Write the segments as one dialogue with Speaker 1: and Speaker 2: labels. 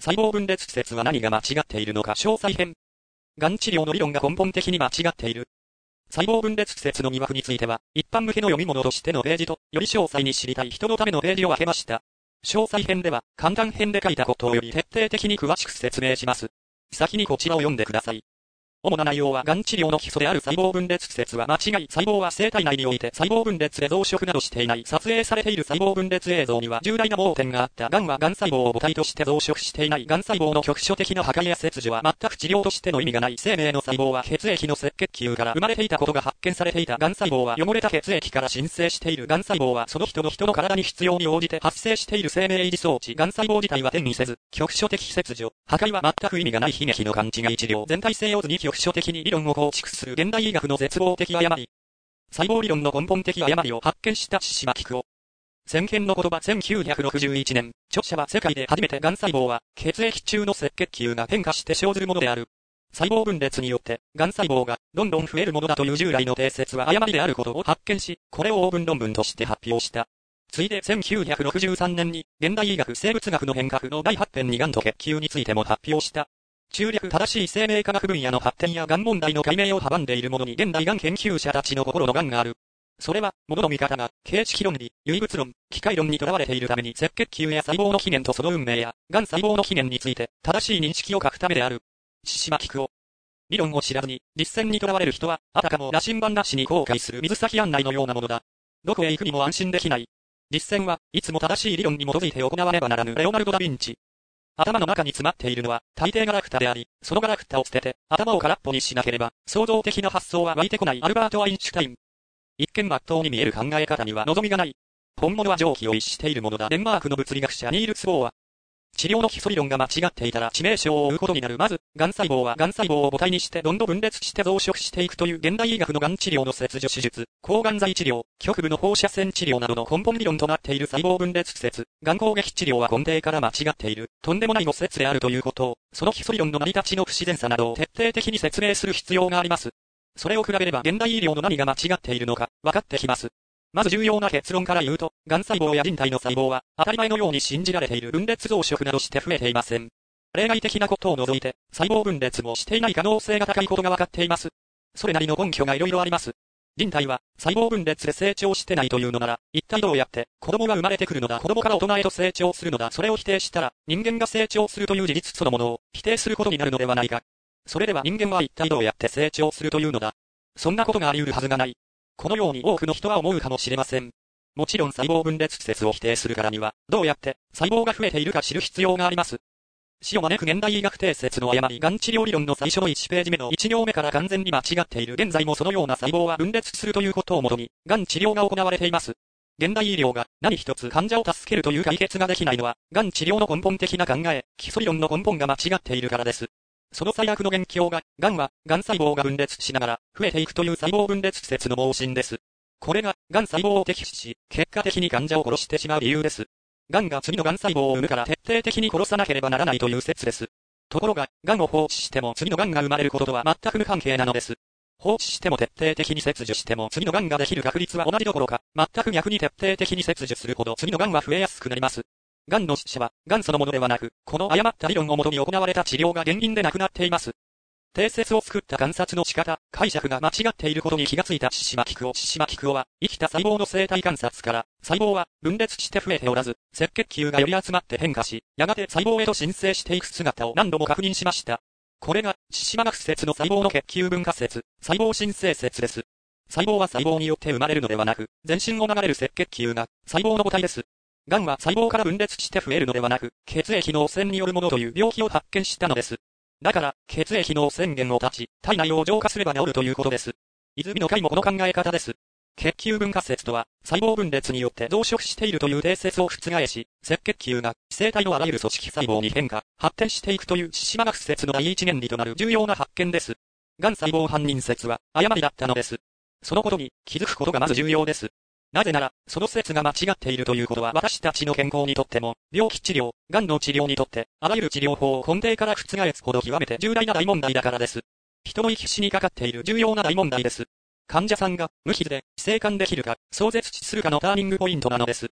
Speaker 1: 細胞分裂説は何が間違っているのか詳細編。がん治療の理論が根本的に間違っている。細胞分裂説の疑惑については、一般向けの読み物としてのページと、より詳細に知りたい人のためのページを開けました。詳細編では、簡単編で書いたことをより徹底的に詳しく説明します。先にこちらを読んでください。主な内容は、がん治療の基礎である細胞分裂説は間違い、細胞は生体内において細胞分裂で増殖などしていない。撮影されている細胞分裂映像には重大な盲点があった。がんはがん細胞を母体として増殖していない。がん細胞の局所的な破壊や切除は全く治療としての意味がない。生命の細胞は血液の赤血球から生まれていたことが発見されていた。がん細胞は汚れた血液から申請している。がん細胞はその人の体に必要に応じて発生している生命維持装置。がん細胞自体は転移せず、局所的切除、破壊は全く意味がない悲劇の勘違い治療。全体性を図に局所的に理論を構築する現代医学の絶望的誤り。細胞理論の根本的誤りを発見した千島菊夫。先見の言葉1961年、著者は世界で初めてがん細胞は血液中の赤血球が変化して生ずるものである。細胞分裂によってがん細胞がどんどん増えるものだという従来の定説は誤りであることを発見し、これをオープン論文として発表した。ついで1963年に現代医学生物学の変革の第8編にがんと血球についても発表した。中略正しい生命科学分野の発展やがん問題の解明を阻んでいるものに現代がん研究者たちの心のがんがある。それは、物の見方が、形式論理、唯物論、機械論にとらわれているために赤血球や細胞の起源とその運命や、がん細胞の起源について、正しい認識を書くためである。千島菊夫。理論を知らずに、実践にとらわれる人は、あたかも羅針盤なしに後悔する水先案内のようなものだ。どこへ行くにも安心できない。実践はいつも正しい理論に基づいて行わねばならぬレオナルド・ダ・ヴィンチ。頭の中に詰まっているのは、大抵ガラクタであり、そのガラクタを捨てて、頭を空っぽにしなければ、創造的な発想は湧いてこないアルバート・アインシュタイン。一見真っ当に見える考え方には望みがない。本物は常軌を逸しているものだ。デンマークの物理学者ニールス・ボーは、治療の基礎理論が間違っていたら致命傷を負うことになる。まず、がん細胞はがん細胞を母体にしてどんどん分裂して増殖していくという現代医学のがん治療の切除手術、抗がん剤治療、局部の放射線治療などの根本理論となっている細胞分裂説、がん攻撃治療は根底から間違っている、とんでもない誤説であるということを、その基礎理論の成り立ちの不自然さなどを徹底的に説明する必要があります。それを比べれば現代医療の何が間違っているのか、分かってきます。まず重要な結論から言うと、がん細胞や人体の細胞は、当たり前のように信じられている分裂増殖などして増えていません。例外的なことを除いて、細胞分裂もしていない可能性が高いことが分かっています。それなりの根拠がいろいろあります。人体は、細胞分裂で成長してないというのなら、一体どうやって、子供が生まれてくるのだ、子供から大人へと成長するのだ、それを否定したら、人間が成長するという事実そのものを、否定することになるのではないか。それでは人間は一体どうやって成長するというのだ。そんなことがあり得るはずがない。このように多くの人は思うかもしれません。もちろん細胞分裂説を否定するからには、どうやって細胞が増えているか知る必要があります。死を招く現代医学定説の誤り、がん治療理論の最初の1ページ目の1行目から完全に間違っている。現在もそのような細胞は分裂するということをもとに、がん治療が行われています。現代医療が何一つ患者を助けるという解決ができないのは、がん治療の根本的な考え、基礎理論の根本が間違っているからです。その最悪の元凶が、がんは、がん細胞が分裂しながら、増えていくという細胞分裂説の盲信です。これが、がん細胞を摘出し、結果的に患者を殺してしまう理由です。がんが次のがん細胞を生むから徹底的に殺さなければならないという説です。ところが、がんを放置しても次のがんが生まれることとは全く無関係なのです。放置しても徹底的に切除しても次のがんができる確率は同じどころか、全く逆に徹底的に切除するほど次のがんは増えやすくなります。がんの死者は、がんそのものではなく、この誤った理論をもとに行われた治療が原因で亡くなっています。定説を作った観察の仕方、解釈が間違っていることに気がついた千島菊夫は、生きた細胞の生態観察から、細胞は分裂して増えておらず、赤血球がより集まって変化し、やがて細胞へと申請していく姿を何度も確認しました。これが、千島学説の細胞の血球分化説、細胞申請説です。細胞は細胞によって生まれるのではなく、全身を流れる赤血球が、細胞の母体です。がんは細胞から分裂して増えるのではなく、血液の汚染によるものという病気を発見したのです。だから、血液の汚染源を断ち、体内を浄化すれば治るということです。泉の会もこの考え方です。血球分化説とは、細胞分裂によって増殖しているという定説を覆し、赤血球が生体のあらゆる組織細胞に変化、発展していくという千島学説の第一原理となる重要な発見です。がん細胞犯人説は誤りだったのです。そのことに気づくことがまず重要です。なぜなら、その説が間違っているということは私たちの健康にとっても、病気治療、がんの治療にとって、あらゆる治療法を根底から覆すほど極めて重大な大問題だからです。人の生き死にかかっている重要な大問題です。患者さんが無傷で生還できるか、壮絶死するかのターニングポイントなのです。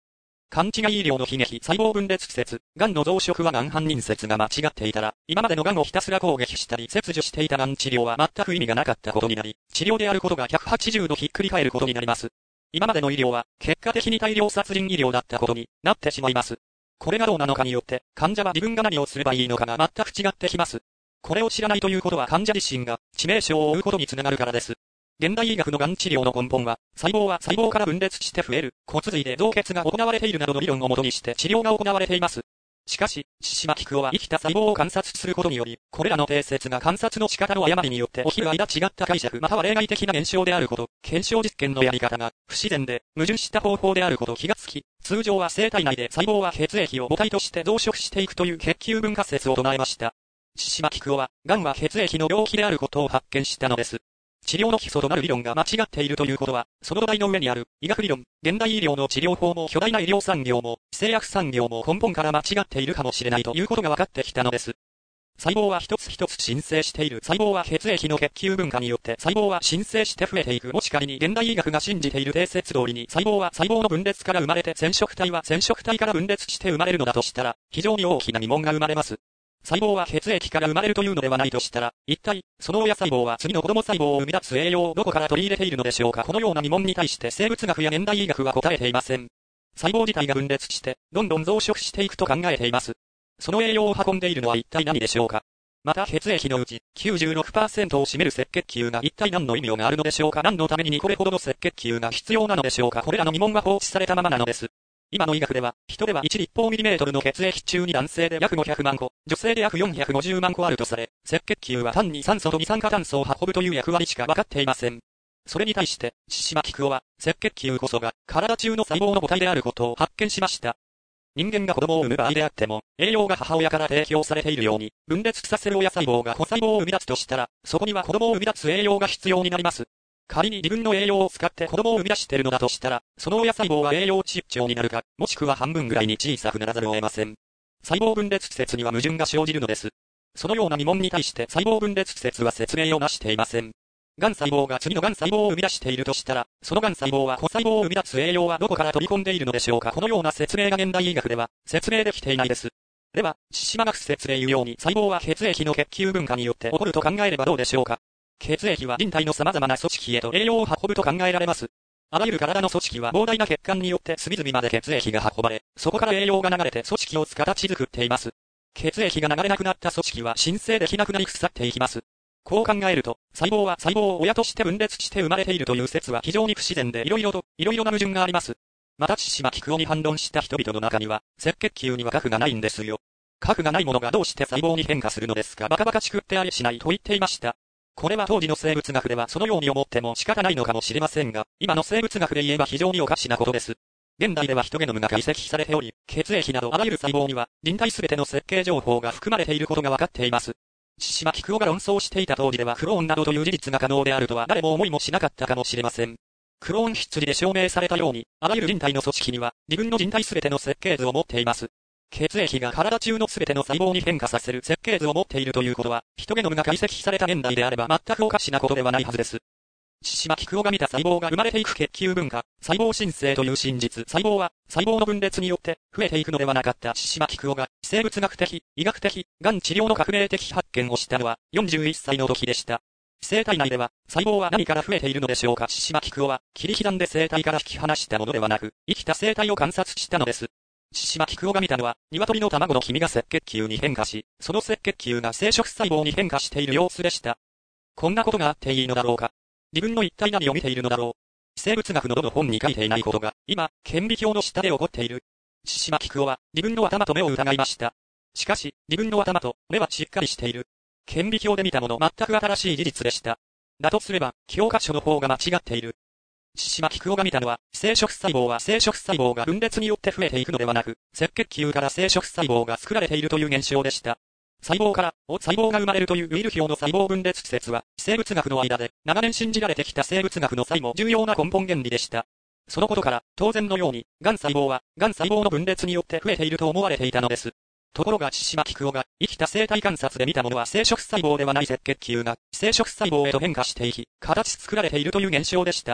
Speaker 1: 勘違い医療の悲劇細胞分裂説、癌の増殖は癌犯人説が間違っていたら、今までの癌をひたすら攻撃したり切除していた癌治療は全く意味がなかったことになり、治療であることが180度ひっくり返ることになります。今までの医療は、結果的に大量殺人医療だったことになってしまいます。これがどうなのかによって、患者は自分が何をすればいいのかが全く違ってきます。これを知らないということは患者自身が致命傷を負うことにつながるからです。現代医学の癌治療の根本は、細胞は細胞から分裂して増える、骨髄で造血が行われているなどの理論をもとにして治療が行われています。しかし、千島菊夫は生きた細胞を観察することにより、これらの定説が観察の仕方の誤りによって起きる間違った解釈または例外的な現象であること、検証実験のやり方が不自然で矛盾した方法であること気がつき、通常は生体内で細胞は血液を母体として増殖していくという血球分化説を唱えました。千島菊夫は、癌は血液の病気であることを発見したのです。治療の基礎となる理論が間違っているということは、その土台の上にある医学理論、現代医療の治療法も巨大な医療産業も、製薬産業も根本から間違っているかもしれないということが分かってきたのです。細胞は一つ一つ新生している。細胞は血液の血球分化によって細胞は新生して増えていく。もし仮に現代医学が信じている定説通りに細胞は細胞の分裂から生まれて染色体は染色体から分裂して生まれるのだとしたら、非常に大きな疑問が生まれます。細胞は血液から生まれるというのではないとしたら、一体、その親細胞は次の子供細胞を生み出す栄養をどこから取り入れているのでしょうか。このような疑問に対して生物学や現代医学は答えていません。細胞自体が分裂して、どんどん増殖していくと考えています。その栄養を運んでいるのは一体何でしょうか。また血液のうち 96% を占める赤血球が一体何の意味があるのでしょうか。何のためにこれほどの赤血球が必要なのでしょうか。これらの疑問は放置されたままなのです。今の医学では、人では1立方ミリメートルの血液中に男性で約500万個、女性で約450万個あるとされ、赤血球は単に酸素と二酸化炭素を運ぶという役割しか分かっていません。それに対して、千島菊夫は、赤血球こそが、体中の細胞の母体であることを発見しました。人間が子供を産む場合であっても、栄養が母親から提供されているように、分裂させる親細胞が子細胞を生み出すとしたら、そこには子供を生み出す栄養が必要になります。仮に自分の栄養を使って子供を生み出しているのだとしたら、その親細胞は栄養失調になるか、もしくは半分ぐらいに小さくならざるを得ません。細胞分裂説には矛盾が生じるのです。そのような疑問に対して細胞分裂説は説明をなしていません。癌細胞が次の癌細胞を生み出しているとしたら、その癌細胞は子細胞を生み出す栄養はどこから取り込んでいるのでしょうか。このような説明が現代医学では説明できていないです。では、千島学説で言うように細胞は血液の血球分化によって起こると考えればどうでしょうか。血液は人体の様々な組織へと栄養を運ぶと考えられます。あらゆる体の組織は膨大な血管によって隅々まで血液が運ばれ、そこから栄養が流れて組織を形作っています。血液が流れなくなった組織は新生できなくなり腐っていきます。こう考えると、細胞は細胞を親として分裂して生まれているという説は非常に不自然でいろいろな矛盾があります。また千島菊夫に反論した人々の中には、赤血球には核がないんですよ。核がないものがどうして細胞に変化するのですか。バカバカしくってありしないと言っていました。これは当時の生物学ではそのように思っても仕方ないのかもしれませんが、今の生物学で言えば非常におかしなことです。現代ではヒトゲノムが解析されており、血液などあらゆる細胞には人体すべての設計情報が含まれていることが分かっています。千島菊夫が論争していた当時ではクローンなどという事実が可能であるとは誰も思いもしなかったかもしれません。クローン羊で証明されたように、あらゆる人体の組織には自分の人体すべての設計図を持っています。血液が体中のすべての細胞に変化させる設計図を持っているということは、ヒトゲノムが解析された現代であれば全くおかしなことではないはずです。千島菊夫が見た細胞が生まれていく血球分化、細胞新生という真実、細胞は細胞の分裂によって増えていくのではなかった千島菊夫が生物学的、医学的、癌治療の革命的発見をしたのは41歳の時でした。生体内では細胞は何から増えているのでしょうか。千島菊夫は切り刻んで生体から引き離したものではなく、生きた生体を観察したのです。千島菊夫が見たのは、鶏の卵の黄身が赤血球に変化し、その赤血球が生殖細胞に変化している様子でした。こんなことがあっていいのだろうか。自分の一体何を見ているのだろう。生物学のどの本に書いていないことが、今、顕微鏡の下で起こっている。千島菊夫は、自分の頭と目を疑いました。しかし、自分の頭と目はしっかりしている。顕微鏡で見たもの全く新しい事実でした。だとすれば、教科書の方が間違っている。千島菊夫が見たのは、生殖細胞は生殖細胞が分裂によって増えていくのではなく、赤血球から生殖細胞が作られているという現象でした。細胞から細胞が生まれるというウィルヒョーの細胞分裂説は、生物学の間で長年信じられてきた生物学の最も重要な根本原理でした。そのことから、当然のように、癌細胞は、癌細胞の分裂によって増えていると思われていたのです。ところが千島菊夫が生きた生体観察で見たものは生殖細胞ではない赤血球が生殖細胞へと変化していき、形作られているという現象でした。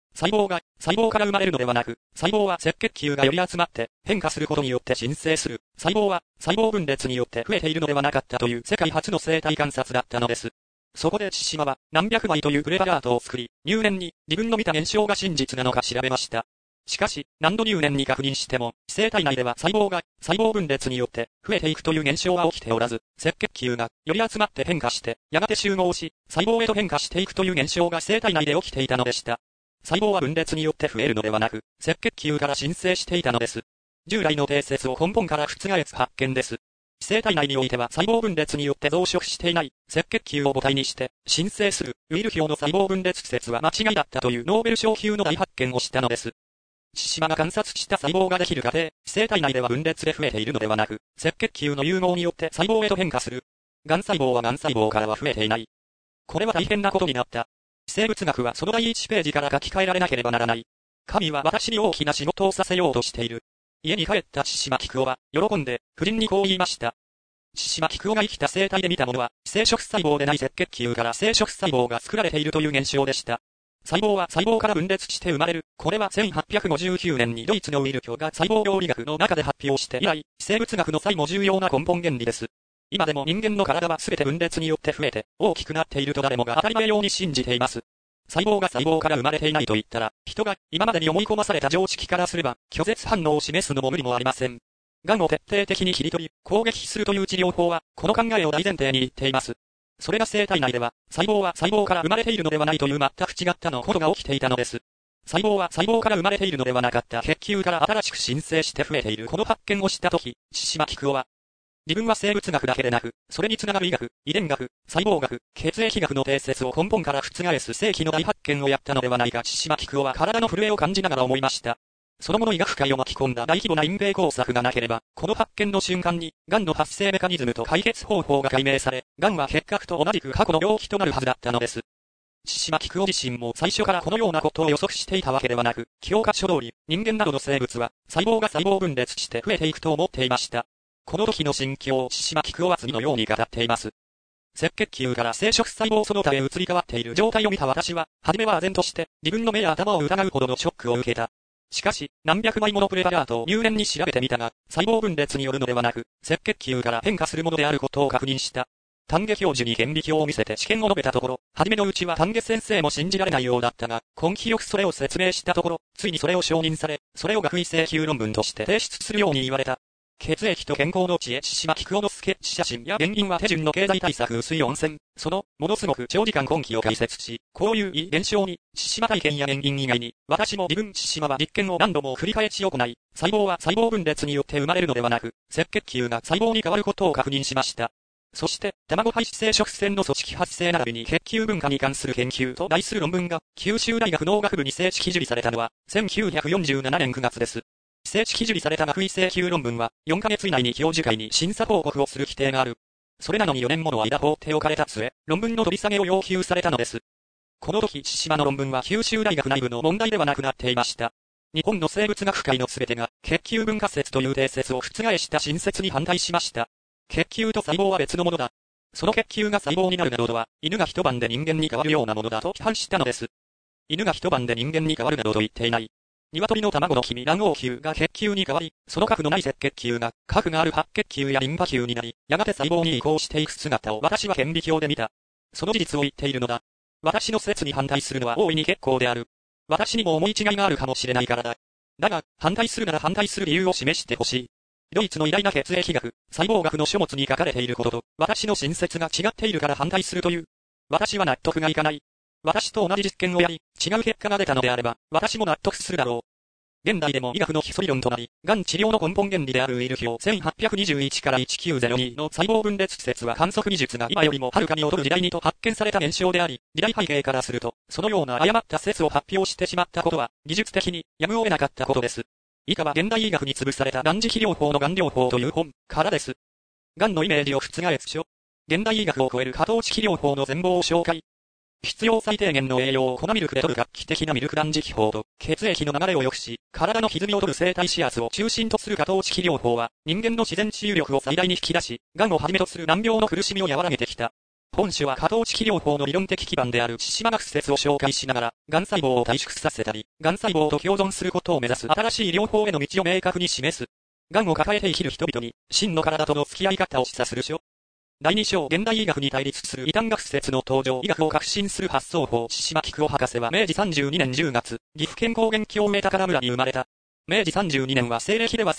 Speaker 1: 細胞から生まれるのではなく、細胞は赤血球がより集まって変化することによって新生する。細胞は細胞分裂によって増えているのではなかったという世界初の生態観察だったのです。そこで千島は何百倍というプレパラートを作り、入念に自分の見た現象が真実なのか調べました。しかし、何度入念に確認しても、生体内では細胞が細胞分裂によって増えていくという現象は起きておらず、赤血球がより集まって変化して、やがて集合し、細胞へと変化していくという現象が生体内で起きていたのでした。細胞は分裂によって増えるのではなく、赤血球から新生していたのです。従来の定説を根本から覆す発見です。生体内においては細胞分裂によって増殖していない赤血球を母体にして新生するウィルヒョーの細胞分裂説は間違いだったというノーベル賞級の大発見をしたのです。千島が観察した細胞ができる過程、生体内では分裂で増えているのではなく、赤血球の融合によって細胞へと変化する。癌細胞は癌細胞からは増えていない。これは大変なことになった。生物学はその第1ページから書き換えられなければならない。神は私に大きな仕事をさせようとしている。家に帰った千島菊夫は、喜んで、夫人にこう言いました。千島菊夫が生きた生体で見たものは、生殖細胞でない赤血球から生殖細胞が作られているという現象でした。細胞は細胞から分裂して生まれる。これは1859年にドイツのウィルヒョが細胞病理学の中で発表して以来、生物学の最も重要な根本原理です。今でも人間の体は全て分裂によって増えて大きくなっていると誰もが当たり前ように信じています。細胞が細胞から生まれていないと言ったら、人が今までに思い込まされた常識からすれば、拒絶反応を示すのも無理もありません。癌を徹底的に切り取り、攻撃するという治療法は、この考えを大前提に言っています。それが生体内では、細胞は細胞から生まれているのではないという全く違ったのことが起きていたのです。細胞は細胞から生まれているのではなかった血球から新しく新生して増えているこの発見をしたとき、千島菊夫は、自分は生物学だけでなく、それにつながる医学、遺伝学、細胞学、血液学の定説を根本から覆す世紀の大発見をやったのではないか。千島菊夫は体の震えを感じながら思いました。その後の医学界を巻き込んだ大規模な隠蔽工作がなければ、この発見の瞬間に、癌の発生メカニズムと解決方法が解明され、癌は結核と同じく過去の病気となるはずだったのです。千島菊夫自身も最初からこのようなことを予測していたわけではなく、教科書通り、人間などの生物は、細胞が細胞分裂して増えていくと思っていました。この時の心境を千島菊夫は次のように語っています。赤血球から生殖細胞その他へ移り変わっている状態を見た私は、初めは唖然として、自分の目や頭を疑うほどのショックを受けた。しかし、何百枚ものプレパラートを入念に調べてみたが、細胞分裂によるのではなく、赤血球から変化するものであることを確認した。丹下教授に顕微鏡を見せて試験を述べたところ、初めのうちは丹下先生も信じられないようだったが、根気よくそれを説明したところ、ついにそれを承認され、それを学位請求論文として提出するように言われた。血液と健康の知恵千島菊夫のスケッチ写真や原因は手順の経済対策薄い温泉、その、ものすごく長時間根気を解説し、こういう異現象に、千島体験や原因以外に、私も自分千島は実験を何度も繰り返し行い、細胞は細胞分裂によって生まれるのではなく、赤血球が細胞に変わることを確認しました。そして、卵胚子生殖腺の組織発生並びに血球分化に関する研究と題する論文が、九州大学農学部に正式受理されたのは、1947年9月です。正式受理された学位請求論文は、4ヶ月以内に教授会に審査報告をする規定がある。それなのに4年もの間放っておかれた末、論文の取り下げを要求されたのです。この時、千島の論文は九州大学内部の問題ではなくなっていました。日本の生物学界のすべてが、血球分化説という定説を覆した新説に反対しました。血球と細胞は別のものだ。その血球が細胞になるなどとは、犬が一晩で人間に変わるようなものだと批判したのです。犬が一晩で人間に変わるなどと言っていない。鶏の卵の黄身卵黄球が血球に変わり、その核のない赤血球が、核がある白血球やリンパ球になり、やがて細胞に移行していく姿を私は顕微鏡で見た。その事実を言っているのだ。私の説に反対するのは大いに結構である。私にも思い違いがあるかもしれないからだ。だが、反対するなら反対する理由を示してほしい。ドイツの偉大な血液学、細胞学の書物に書かれていることと、私の新説が違っているから反対するという。私は納得がいかない。私と同じ実験をやり、違う結果が出たのであれば、私も納得するだろう。現代でも医学の基礎理論となり、癌治療の根本原理であるウィルヒョー1821から1902の細胞分裂説は観測技術が今よりもはるかに劣る時代にと発見された現象であり、時代背景からすると、そのような誤った説を発表してしまったことは、技術的にやむを得なかったことです。以下は現代医学に潰された癌磁気療法の癌療法という本からです。癌のイメージを覆す書。現代医学を超える過糖磁気療法の全貌を紹介。必要最低限の栄養を粉ミルクで取る画期的なミルク断食法と、血液の流れを良くし、体の歪みを取る生体指圧を中心とする過糖磁気療法は、人間の自然治癒力を最大に引き出し、癌をはじめとする難病の苦しみを和らげてきた。 本種は可動式療法の理論的基盤である四島学説を紹介しながら、癌細胞を退縮させたり、癌細胞と共存することを目指す新しい療法への道を明確に示す。癌を抱えて生きる人々に、真の体との付き合い方を示唆する書。第2章、現代医学に対立する異端学説の登場。医学を革新する発想法。四島菊夫博士は明治32年10月、岐阜県高原郷目宝村に生まれた。明治32年は西暦では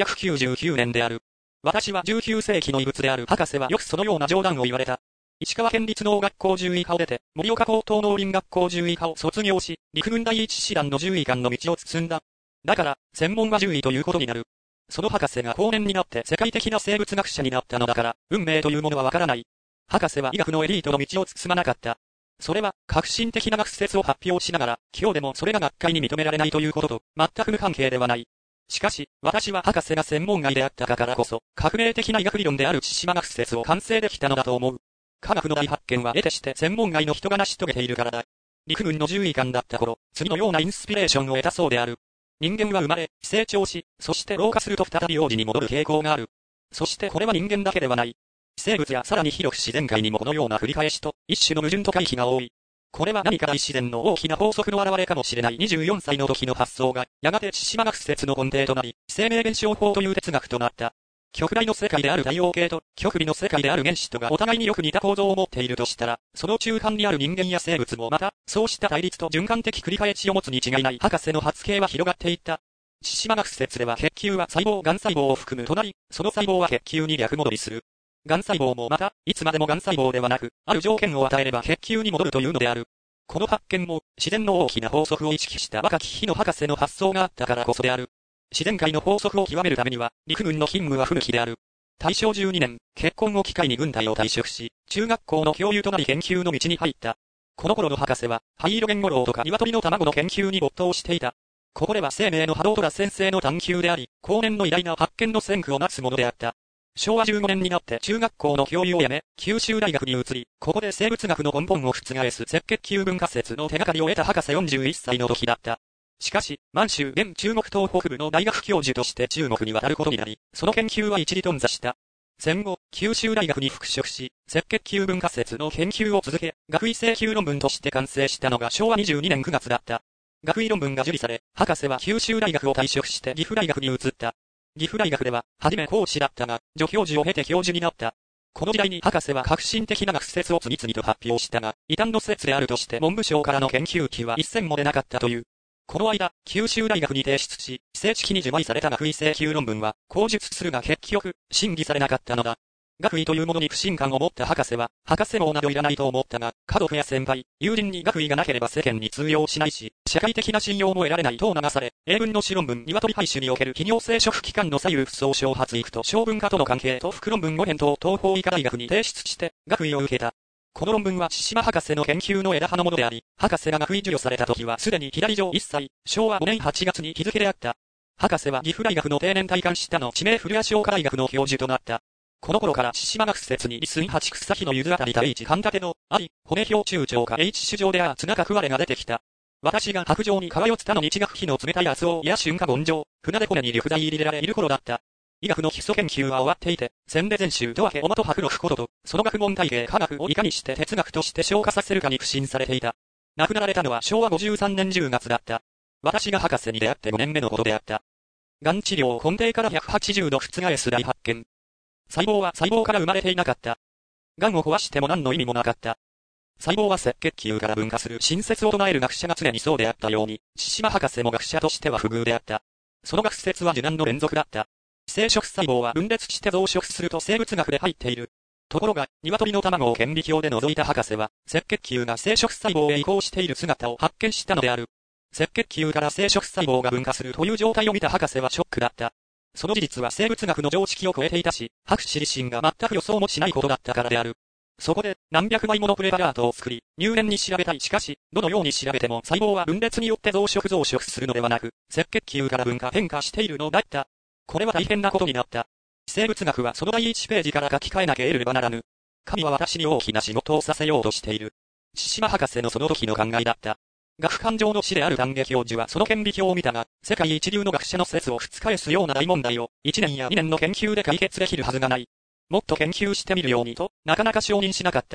Speaker 1: 1899年である。私は19世紀の遺物である。博士はよくそのような冗談を言われた。石川県立農学校獣医科を出て、盛岡高等農林学校獣医科を卒業し、陸軍第一師団の獣医官の道を進んだ。だから、専門は獣医ということになる。その博士が後年になって世界的な生物学者になったのだから、運命というものはわからない。博士は医学のエリートの道を進まなかった。それは、革新的な学説を発表しながら、今日でもそれが学会に認められないということと、全く無関係ではない。しかし、私は博士が専門外であったからこそ、革命的な医学理論である四島学説を完成できたのだと思う。科学の大発見は得てして専門外の人が成し遂げているからだ。陸軍の獣医官だった頃、次のようなインスピレーションを得たそうである。人間は生まれ、成長し、そして老化すると再び幼児に戻る傾向がある。そしてこれは人間だけではない。生物やさらに広く自然界にもこのような繰り返しと、一種の矛盾と回避が多い。これは何か大自然の大きな法則の現れかもしれない24歳の時の発想が、やがて四島学説の根底となり、生命現象法という哲学となった。極大の世界である太陽系と、極微の世界である原子とがお互いによく似た構造を持っているとしたら、その中間にある人間や生物もまた、そうした対立と循環的繰り返しを持つに違いない。博士の発見は広がっていった。四島学説では血球は細胞、癌細胞を含むとなり、その細胞は血球に逆戻りする。癌細胞もまた、いつまでも癌細胞ではなく、ある条件を与えれば血球に戻るというのである。この発見も、自然の大きな法則を意識した若き日の博士の発想があったからこそである。自然界の法則を極めるためには、陸軍の勤務は不向きである。大正12年、結婚を機会に軍隊を退職し、中学校の教諭となり研究の道に入った。この頃の博士は、灰色ゲンゴロウとか鶏の卵の研究に没頭していた。ここでは生命の波動トラ先生の探求であり、後年の偉大な発見の先駆をなすものであった。昭和15年になって中学校の教諭を辞め、九州大学に移り、ここで生物学の根本を覆す赤血球分割説の手がかりを得た博士41歳の時だった。しかし、満州現中国東北部の大学教授として中国に渡ることになり、その研究は一時頓挫した。戦後、九州大学に復職し、赤血球分割説の研究を続け、学位請求論文として完成したのが昭和22年9月だった。学位論文が受理され、博士は九州大学を退職して岐阜大学に移った。岐阜大学では、はじめ講師だったが、助教授を経て教授になった。この時代に博士は革新的な学説を次々と発表したが、異端の説であるとして文部省からの研究費は一銭も出なかったという。この間、九州大学に提出し、正式に除外された学位請求論文は、口述するが結局、審議されなかったのだ。学位というものに不信感を持った博士は、博士号などいらないと思ったが、家族や先輩、友人に学位がなければ世間に通用しないし、社会的な信用も得られないと流され、英文の主論文、鶏廃種における企業生殖機関の左右不相称発育と小文化との関係と副論文5編と東邦医科大学に提出して、学位を受けた。この論文は四島博士の研究の枝葉のものであり、博士が学位授与された時はすでに左上1歳、昭和5年8月に日付であった。博士は岐阜大学の定年退官したの地名古谷商科大学の教授となった。この頃から四島学説にリスン八草木のゆずあたりた H 神立ての、骨表中長か H 主上であ綱かくわれが出てきた。私が白状に川よつたの日学日の冷たい圧をいや春夏権上、船で骨に緑剤入れられいる頃だった。医学の基礎研究は終わっていて、先で全集と分けおまと白露ことと、その学問体系科学をいかにして哲学として消化させるかに苦心されていた。亡くなられたのは昭和53年10月だった。私が博士に出会って5年目のことであった。がん治療を根底から180度覆す大発見。細胞は細胞から生まれていなかった。癌を壊しても何の意味もなかった。細胞は赤血球から分化する新説を唱える学者が常にそうであったように、四島博士も学者としては不遇であった。その学説は受難の連続だった。生殖細胞は分裂して増殖すると生物学で入っている。ところが、鶏の卵を顕微鏡で覗いた博士は、赤血球が生殖細胞へ移行している姿を発見したのである。赤血球から生殖細胞が分化するという状態を見た博士はショックだった。その事実は生物学の常識を超えていたし、博士自身が全く予想もしないことだったからである。そこで、何百枚ものプレパラートを作り、入念に調べたい。しかし、どのように調べても細胞は分裂によって増殖するのではなく、赤血球から分化変化しているのだった。これは大変なことになった。生物学はその第1ページから書き換えなければならぬ。神は私に大きな仕事をさせようとしている。四島博士のその時の考えだった。学官上の師である丹下教授はその顕微鏡を見たが、世界一流の学者の説を覆すような大問題を、1年や2年の研究で解決できるはずがない。もっと研究してみるようにと、なかなか承認しなかった。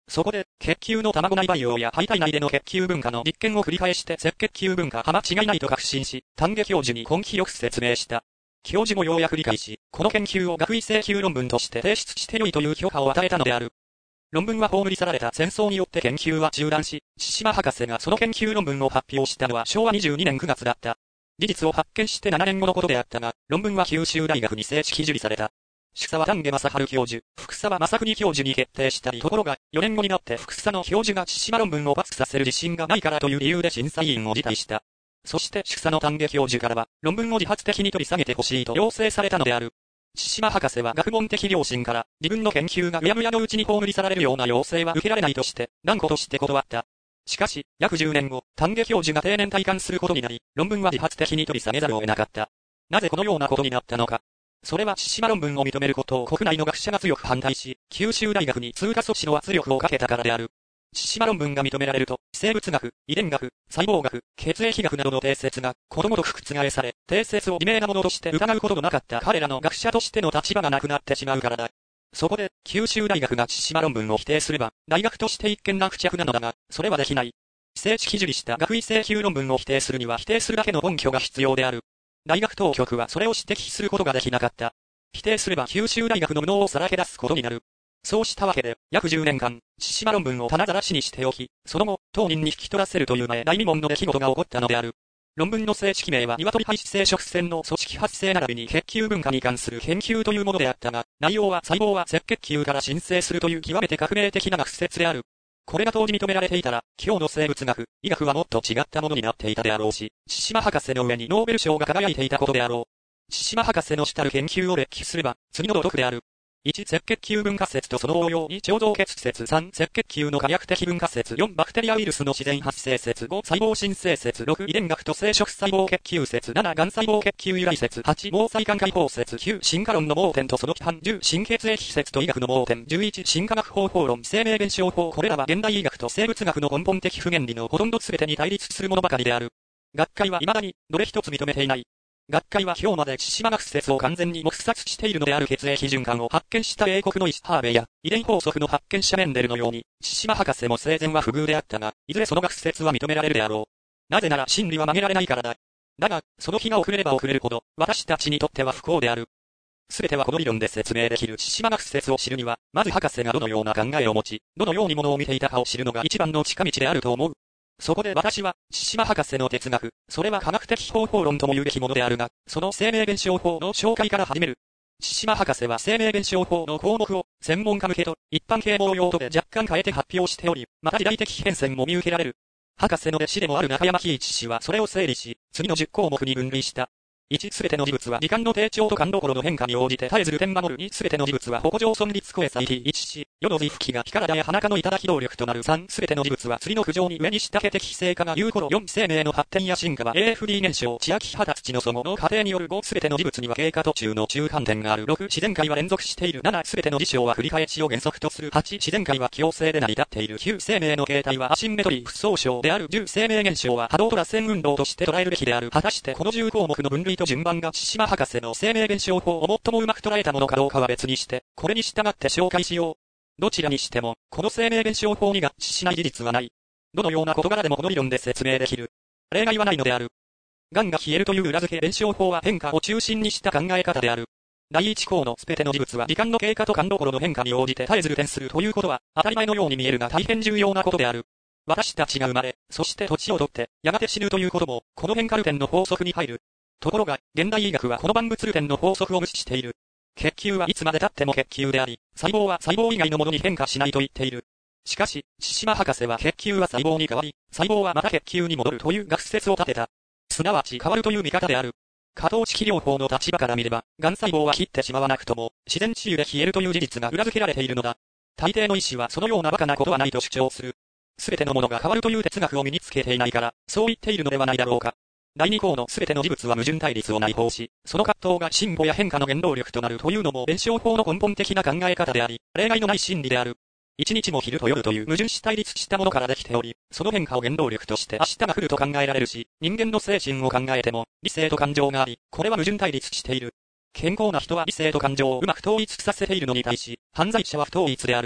Speaker 1: そこで、血球の卵内培養や肺体内での血球分化の実験を繰り返して赤血球分化は間違いないと確信し、丹下教授に根気よく説明した。教授もようやく理解し、この研究を学位請求論文として提出してよいという許可を与えたのである。論文は葬り去られた戦争によって研究は中断し、千島博士がその研究論文を発表したのは昭和22年9月だった。事実を発見して7年後のことであったが、論文は九州大学に正式受理された。主査は丹下正春教授、副査は正国教授に決定したり、ところが、4年後になって副査の教授が千島論文をパスさせる自信がないからという理由で審査委員を辞退した。そして主査の丹下教授からは、論文を自発的に取り下げてほしいと要請されたのである。千島博士は学問的良心から、自分の研究がうやむやのうちに葬り去られるような要請は受けられないとして、断固として断った。しかし、約10年後、丹下教授が定年退官することになり、論文は自発的に取り下げざるを得なかった。なぜこのようなことになったのか。それは千島論文を認めることを国内の学者が強く反対し、九州大学に通過措置の圧力をかけたからである。千島論文が認められると、生物学、遺伝学、細胞学、血液学などの定説が、ことごとく覆され、定説を自明なものとして疑うことのなかった彼らの学者としての立場がなくなってしまうからだ。そこで、九州大学が千島論文を否定すれば、大学として一見落着なのだが、それはできない。正式受理した学位請求論文を否定するには否定するだけの根拠が必要である。大学当局はそれを指摘することができなかった。否定すれば九州大学の無能をさらけ出すことになる。そうしたわけで、約10年間、千島論文を棚ざらしにしておき、その後、当人に引き取らせるという大未聞の出来事が起こったのである。論文の正式名は鶏肺生殖腺の組織発生並びに血球分化に関する研究というものであったが、内容は細胞は赤血球から新生するという極めて革命的な学説である。これが当時認められていたら、今日の生物学、医学はもっと違ったものになっていたであろうし、千島博士の上にノーベル賞が輝いていたことであろう。千島博士の主たる研究を列記すれば、次の毒である。1、赤血球分化説とその応用。2、腸造血説。3、赤血球の可逆的分化説。4、バクテリアウイルスの自然発生説。5、細胞新生説。6、遺伝学と生殖細胞血球説。7、癌細胞血球由来説。8、毛細管解放説。9、進化論の盲点とその規範。10、新血液説と医学の盲点。11、進化学方法論。生命現象法。これらは現代医学と生物学の根本的不原理のほとんど全てに対立するものばかりである。学会は未だに、どれ一つ認めていない。学会は今日まで千島学説を完全に黙殺しているのである。血液循環を発見した英国の医師ハーベイや遺伝法則の発見者メンデルのように、千島博士も生前は不遇であったが、いずれその学説は認められるであろう。なぜなら真理は曲げられないからだ。だが、その日が遅れれば遅れるほど、私たちにとっては不幸である。すべてはこの理論で説明できる千島学説を知るには、まず博士がどのような考えを持ち、どのようにものを見ていたかを知るのが一番の近道であると思う。そこで私は、千島博士の哲学、それは科学的方法論とも言うべきものであるが、その生命現象法の紹介から始める。千島博士は生命現象法の項目を、専門家向けと一般啓蒙用途で若干変えて発表しており、また時代的変遷も見受けられる。博士の弟子でもある中山喜一氏はそれを整理し、次の10項目に分類した。1、すべての事物は時間の低調と感どころの変化に応じて絶えずる点守る。2、すべての事物は保護上存立超え最低。1、世の随吹きが火からや花かの頂き動力となる。3、すべての事物は釣りの浮上に上にしたけ的成果が言う頃。4、生命の発展や進化は AFD 現象、千秋肌土の祖母の過程による。5、すべての事物には経過途中の中間点がある。6、自然界は連続している。7、すべての事象は繰り返しを原則とする。8、自然界は共生で成り立っている。9、生命の形態はアシンメトリー不相称である。10、生命現象は波動と螺旋運動として捉えるべきである。果たしてこの10項目の分類と順番が千島博士の生命現象法を最もうまく捉えたものかどうかは別にして、これに従って紹介しよう。どちらにしても、この生命現象法に合致しない事実はない。どのような事柄でもこの理論で説明できる。例外はないのである。癌が消えるという裏付け現象法は変化を中心にした考え方である。第一項のすべての事物は時間の経過と感どころの変化に応じて絶えずる転するということは、当たり前のように見えるが大変重要なことである。私たちが生まれ、そして土地を取って、やがて死ぬということも、この変化ルテンの法則に入る。ところが、現代医学はこの万物ルテンの法則を無視している。血球はいつまで経っても血球であり、細胞は細胞以外のものに変化しないと言っている。しかし、千島博士は血球は細胞に変わり、細胞はまた血球に戻るという学説を立てた。すなわち変わるという見方である。可動式療法の立場から見れば、癌細胞は切ってしまわなくとも、自然治癒で消えるという事実が裏付けられているのだ。大抵の医師はそのような馬鹿なことはないと主張する。すべてのものが変わるという哲学を身につけていないから、そう言っているのではないだろうか。第2項のすべての事物は矛盾対立を内包し、その葛藤が進歩や変化の原動力となるというのも現象法の根本的な考え方であり、例外のない真理である。一日も昼と夜という矛盾し対立したものからできており、その変化を原動力として明日が来ると考えられるし、人間の精神を考えても、理性と感情があり、これは矛盾対立している。健康な人は理性と感情をうまく統一させているのに対し、犯罪者は不統一である。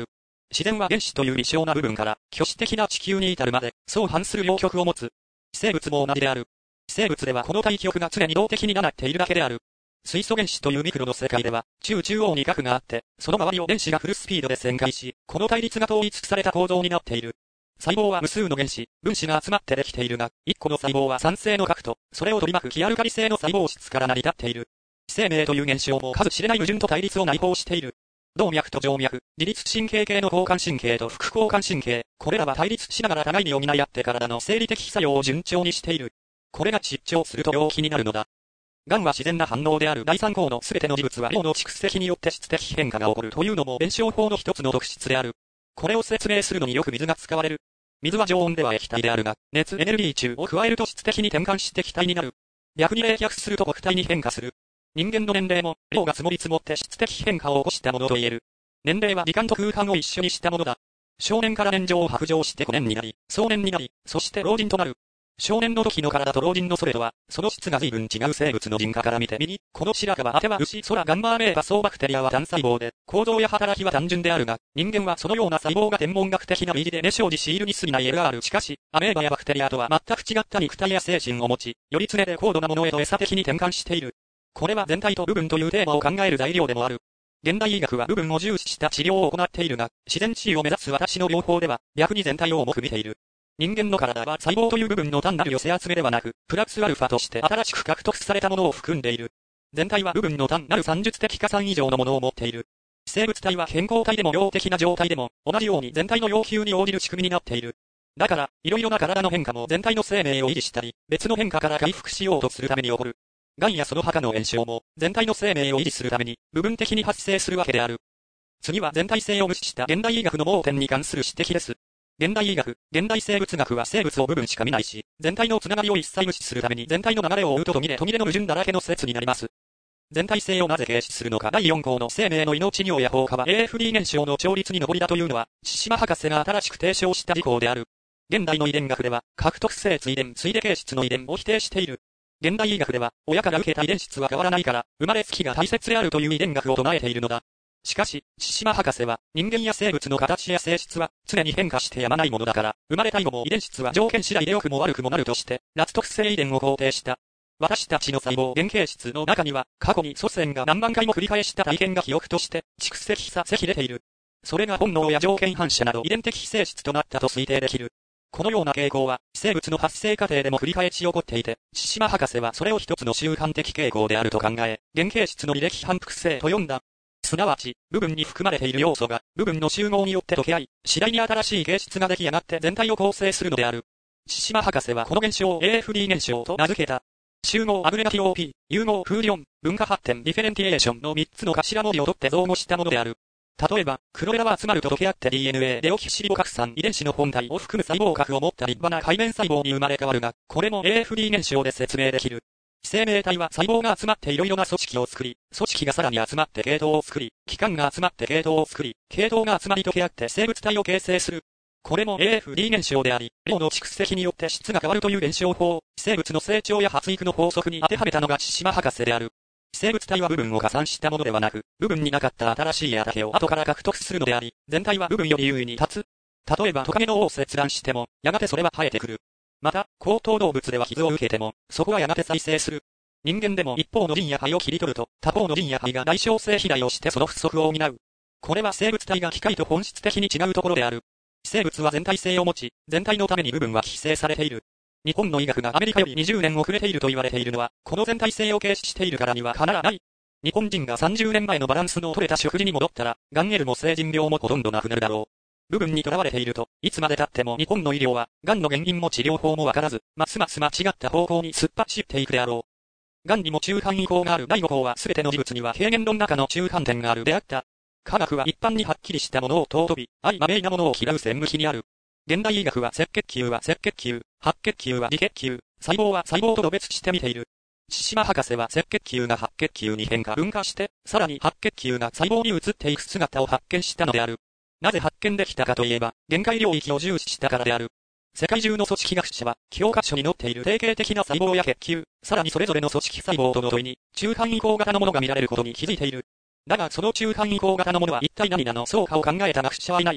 Speaker 1: 自然は原子という微小な部分から、巨子的な地球に至るまで、相反する両極を持つ。生物も同じである。生物ではこの対極が常に動的になっているだけである。水素原子というミクロの世界では、中央に核があって、その周りを電子がフルスピードで旋回し、この対立が統一された構造になっている。細胞は無数の原子、分子が集まってできているが、一個の細胞は酸性の核と、それを取り巻く非アルカリ性の細胞質から成り立っている。生命という現象も数知れない矛盾と対立を内包している。動脈と静脈、自律神経系の交感神経と副交感神経、これらは対立しながら互いに補い合って体の生理的作用を順調にしている。これが失調すると病気になるのだ。癌は自然な反応である第三項のすべての事物は量の蓄積によって質的変化が起こるというのも弁証法の一つの特質である。これを説明するのによく水が使われる。水は常温では液体であるが、熱エネルギー中を加えると質的に転換して気体になる。逆に冷却すると固体に変化する。人間の年齢も量が積もり積もって質的変化を起こしたものと言える。年齢は時間と空間を一緒にしたものだ。少年から年長を白状して5年になり、壮年になり、そして老人となる。少年の時の体と老人のそれとは、その質が随分違う生物の人化から見て右、この白髪は当ては牛、空ガンマアメーバ総バクテリアは単細胞で、構造や働きは単純であるが、人間はそのような細胞が天文学的な類似で生じシールに過ぎない LR。しかし、アメーバやバクテリアとは全く違った肉体や精神を持ち、より常で高度なものへと餌的に転換している。これは全体と部分というテーマを考える材料でもある。現代医学は部分を重視した治療を行っているが、自然治癒を目指す私の療法では、逆に全体を重く見ている。人間の体は細胞という部分の単なる寄せ集めではなく、プラスアルファとして新しく獲得されたものを含んでいる。全体は部分の単なる算術的加算以上のものを持っている。生物体は健康体でも量的な状態でも、同じように全体の要求に応じる仕組みになっている。だから、いろいろな体の変化も全体の生命を維持したり、別の変化から回復しようとするために起こる。癌やその他の炎症も、全体の生命を維持するために、部分的に発生するわけである。次は全体性を無視した現代医学の盲点に関する指摘です。現代医学、現代生物学は生物を部分しか見ないし、全体のつながりを一切無視するために全体の流れを追うと途切れの矛盾だらけの説になります。全体性をなぜ軽視するのか第4項の生命の命量や放火は AFD 現象の調律に上りだというのは、千島博士が新しく提唱した事項である。現代の遺伝学では、核特性遺伝、ついで形質の遺伝を否定している。現代医学では、親から受けた遺伝質は変わらないから、生まれつきが大切であるという遺伝学を唱えているのだ。しかし、千島博士は、人間や生物の形や性質は、常に変化してやまないものだから、生まれたい後も遺伝質は条件次第で良くも悪くもなるとして、脱特性遺伝を肯定した。私たちの細胞原型質の中には、過去に祖先が何万回も繰り返した体験が記憶として、蓄積させきれている。それが本能や条件反射など遺伝的性質となったと推定できる。このような傾向は、生物の発生過程でも繰り返し起こっていて、千島博士はそれを一つの習慣的傾向であると考え、原型質の履歴反復性と呼んだ。すなわち、部分に含まれている要素が、部分の集合によって溶け合い、次第に新しい形質が出来上がって全体を構成するのである。千島博士はこの現象を AFD 現象と名付けた。集合アグレガティ OP、融合フーリオン、分化発展ディフェレンティエーションの3つの頭文字を取って造語したものである。例えば、クロレラは集まると溶け合って DNA デオキシリボ核酸遺伝子の本体を含む細胞核を持った立派な界面細胞に生まれ変わるが、これも AFD 現象で説明できる。生命体は細胞が集まっていろいろな組織を作り、組織がさらに集まって系統を作り、器官が集まって系統を作り、系統が集まり溶け合って生物体を形成する。これも AFD 現象であり、量の蓄積によって質が変わるという現象法、生物の成長や発育の法則に当てはめたのが千島博士である。生物体は部分を加算したものではなく、部分になかった新しい矢だけを後から獲得するのであり、全体は部分より優位に立つ。例えばトカゲの尾を切断しても、やがてそれは生えてくる。また、高等動物では傷を受けても、そこはやがて再生する。人間でも一方の腎や肺を切り取ると、他方の腎や肺が代償性肥大をしてその不足を補う。これは生物体が機械と本質的に違うところである。生物は全体性を持ち、全体のために部分は規制されている。日本の医学がアメリカより20年遅れていると言われているのは、この全体性を軽視しているからには必らない。日本人が30年前のバランスの取れた食事に戻ったら、ガンエルも成人病もほとんどなくなるだろう。部分にとらわれていると、いつまで経っても日本の医療は、癌の原因も治療法もわからず、ますます間違った方向に突っ走っていくであろう。癌にも中間意向がある第5項は全ての事物には平原論中の中間点があるであった。科学は一般にはっきりしたものを尊び、曖昧なものを嫌う線向きにある。現代医学は赤血球は赤血球、白血球は微血球、細胞は細胞と度別して見ている。千島博士は赤血球が白血球に変化分化して、さらに白血球が細胞に移っていく姿を発見したのである。なぜ発見できたかといえば、限界領域を重視したからである。世界中の組織学者は、教科書に載っている定型的な細胞や血球、さらにそれぞれの組織細胞との問いに、中間移行型のものが見られることに気づいている。だがその中間移行型のものは一体何なのそうかを考えた学者はいない。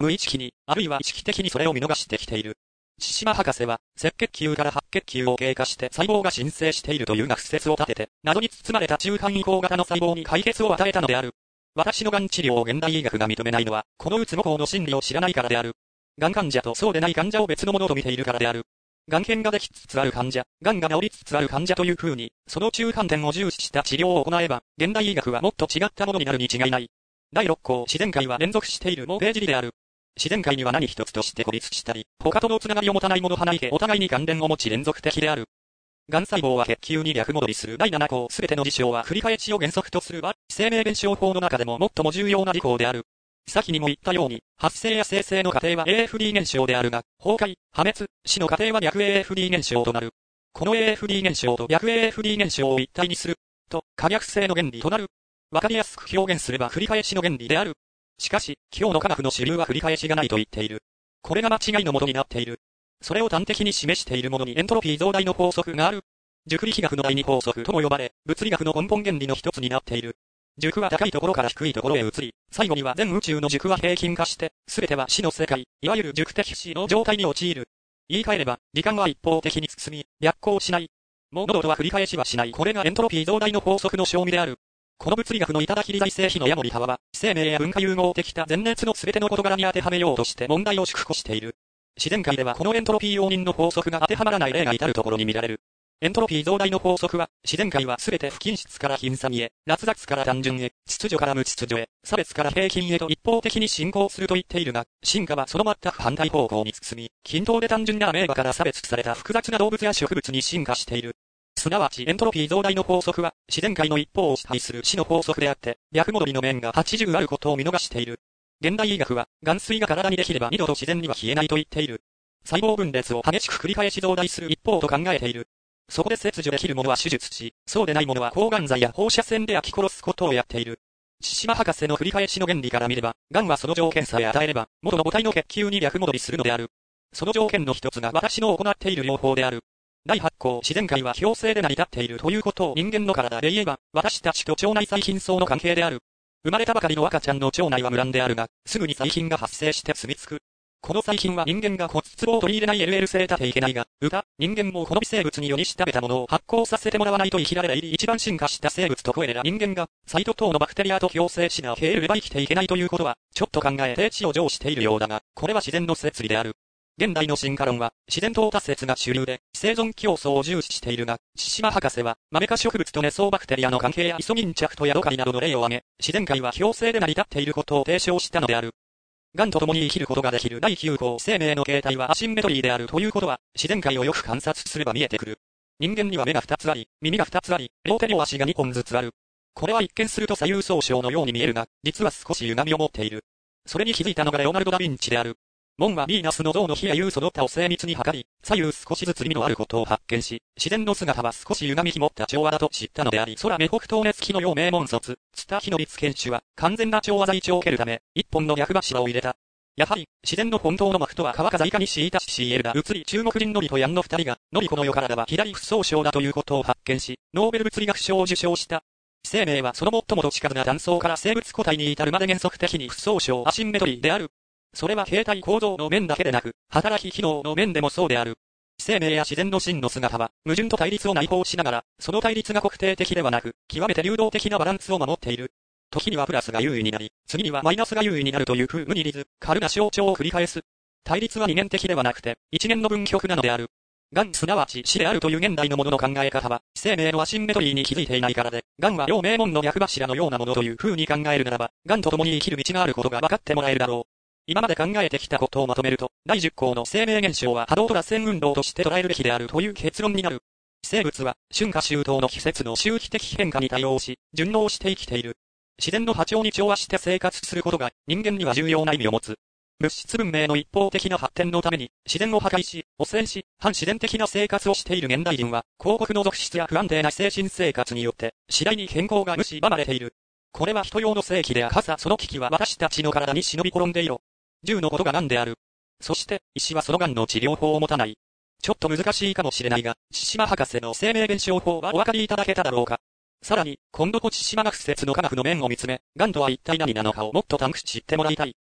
Speaker 1: 無意識に、あるいは意識的にそれを見逃してきている。千島博士は、赤血球から白血球を経過して細胞が新生しているという学説を立てて、謎に包まれた中間移行型の細胞に解決を与えたのである。私のがん治療を現代医学が認めないのは、このうつ模倣の真理を知らないからである。がん患者とそうでない患者を別のものと見ているからである。がん変ができつつある患者、がんが治りつつある患者という風に、その中間点を重視した治療を行えば、現代医学はもっと違ったものになるに違いない。第6項自然界は連続しているもページ理である。自然界には何一つとして孤立したり、他とのつながりを持たないものはないけお互いに関連を持ち連続的である。がん細胞は血球に逆戻りする第7項すべての事象は繰り返しを原則とするは、生命現象法の中でも最も重要な事項である。先にも言ったように、発生や生成の過程は AFD 現象であるが、崩壊、破滅、死の過程は逆 AFD 現象となる。この AFD 現象と逆 AFD 現象を一体にする、と、可逆性の原理となる。わかりやすく表現すれば繰り返しの原理である。しかし、今日の科学の主流は繰り返しがないと言っている。これが間違いのもとになっている。それを端的に示しているものにエントロピー増大の法則がある。熟力学の第二法則とも呼ばれ、物理学の根本原理の一つになっている。軸は高いところから低いところへ移り、最後には全宇宙の軸は平均化して、すべては死の世界、いわゆる軸的死の状態に陥る。言い換えれば、時間は一方的に進み、逆行しない。物事は繰り返しはしない。これがエントロピー増大の法則の証明である。この物理学の頂き理財性比の矢守派は、生命や文化融合的た前熱のすべての事柄に当てはめようとして問題を縮小している。自然界ではこのエントロピー応仁の法則が当てはまらない例が至るところに見られる。エントロピー増大の法則は、自然界はすべて不均質から頻差へ、脱雑から単純へ、秩序から無秩序へ、差別から平均へと一方的に進行すると言っているが、進化はその全く反対方向に進み、均等で単純なアメーバから差別された複雑な動物や植物に進化している。すなわちエントロピー増大の法則は、自然界の一方を支配する死の法則であって、逆戻りの面が80あることを見逃している。現代医学は、眼水が体にできれば二度と自然には消えないと言っている。細胞分裂を激しく繰り返し増大する一方と考えている。そこで切除できるものは手術し、そうでないものは抗がん剤や放射線で焼き殺すことをやっている。千島博士の繰り返しの原理から見れば、癌はその条件さえ与えれば、元の母体の血球に逆戻りするのである。その条件の一つが私の行っている療法である。第8項自然界は共生で成り立っているということを人間の体で言えば、私たちと腸内細菌層の関係である。生まれたばかりの赤ちゃんの腸内は無卵であるが、すぐに細菌が発生して住み着く。この細菌は人間が骨壺を取り入れない LL 性立ていけないが、人間もこの微生物に世に調べたものを発酵させてもらわないと生きられない一番進化した生物と超えれら人間が、サイト等のバクテリアと共生しなければ生きていけないということは、ちょっと考えて知を上しているようだが、これは自然の摂理である。現代の進化論は、自然淘汰説が主流で、生存競争を重視しているが、千島博士は、マメ科植物とネソーバクテリアの関係やイソギンチャクトヤドカリなどの例を挙げ、自然界は共生で成り立っていることを提唱したのである。癌と共に生きることができる第9項生命の形態はアシンメトリーであるということは、自然界をよく観察すれば見えてくる。人間には目が2つあり、耳が2つあり、両手両足が2本ずつある。これは一見すると左右相称のように見えるが、実は少し歪みを持っている。それに気づいたのがレオナルド・ダ・ヴィンチである。門はヴィーナスの像の比や有その他を精密に測り、左右少しずつ意味のあることを発見し、自然の姿は少し歪みひもった調和だと知ったのであり、空目北東熱気の陽明門卒、ツタヒノリツ犬種は、完全な調和材調を受けるため、一本の逆柱を入れた。やはり、自然の本当の幕とは川風以下にシータシシーエルダ移り中国人ノリとヤンの二人が、ノリコの世からは左不相称だということを発見し、ノーベル物理学賞を受賞した。生命はその最も近づな単層から生物個体に至るまで原則的に不相称アシンメトリーである。それは形態構造の面だけでなく、働き機能の面でもそうである。生命や自然の真の姿は、矛盾と対立を内包しながら、その対立が国定的ではなく、極めて流動的なバランスを守っている。時にはプラスが優位になり、次にはマイナスが優位になるという風にリズ、カルな象徴を繰り返す。対立は二元的ではなくて、一元の分極なのである。癌すなわち死であるという現代のものの考え方は、生命のアシンメトリーに気づいていないからで、癌は陽明門の逆柱のようなものという風に考えるならば、癌と共に生きる道があることが分かってもらえるだろう。今まで考えてきたことをまとめると、第10項の生命現象は波動と螺旋運動として捉えるべきであるという結論になる。生物は、春夏秋冬の季節の周期的変化に対応し、順応して生きている。自然の波長に調和して生活することが人間には重要な意味を持つ。物質文明の一方的な発展のために自然を破壊し、汚染し、反自然的な生活をしている現代人は、広告の続出や不安定な精神生活によって、次第に健康が蝕まれている。これは人用の正気であかさその危機は私たちの体に忍び転んでいろ。10のことが癌である。そして、医師はその癌の治療法を持たない。ちょっと難しいかもしれないが、千島博士の生命現象法はお分かりいただけただろうか。さらに、今度こ千島学説の科学の面を見つめ、癌とは一体何なのかをもっと探求知ってもらいたい。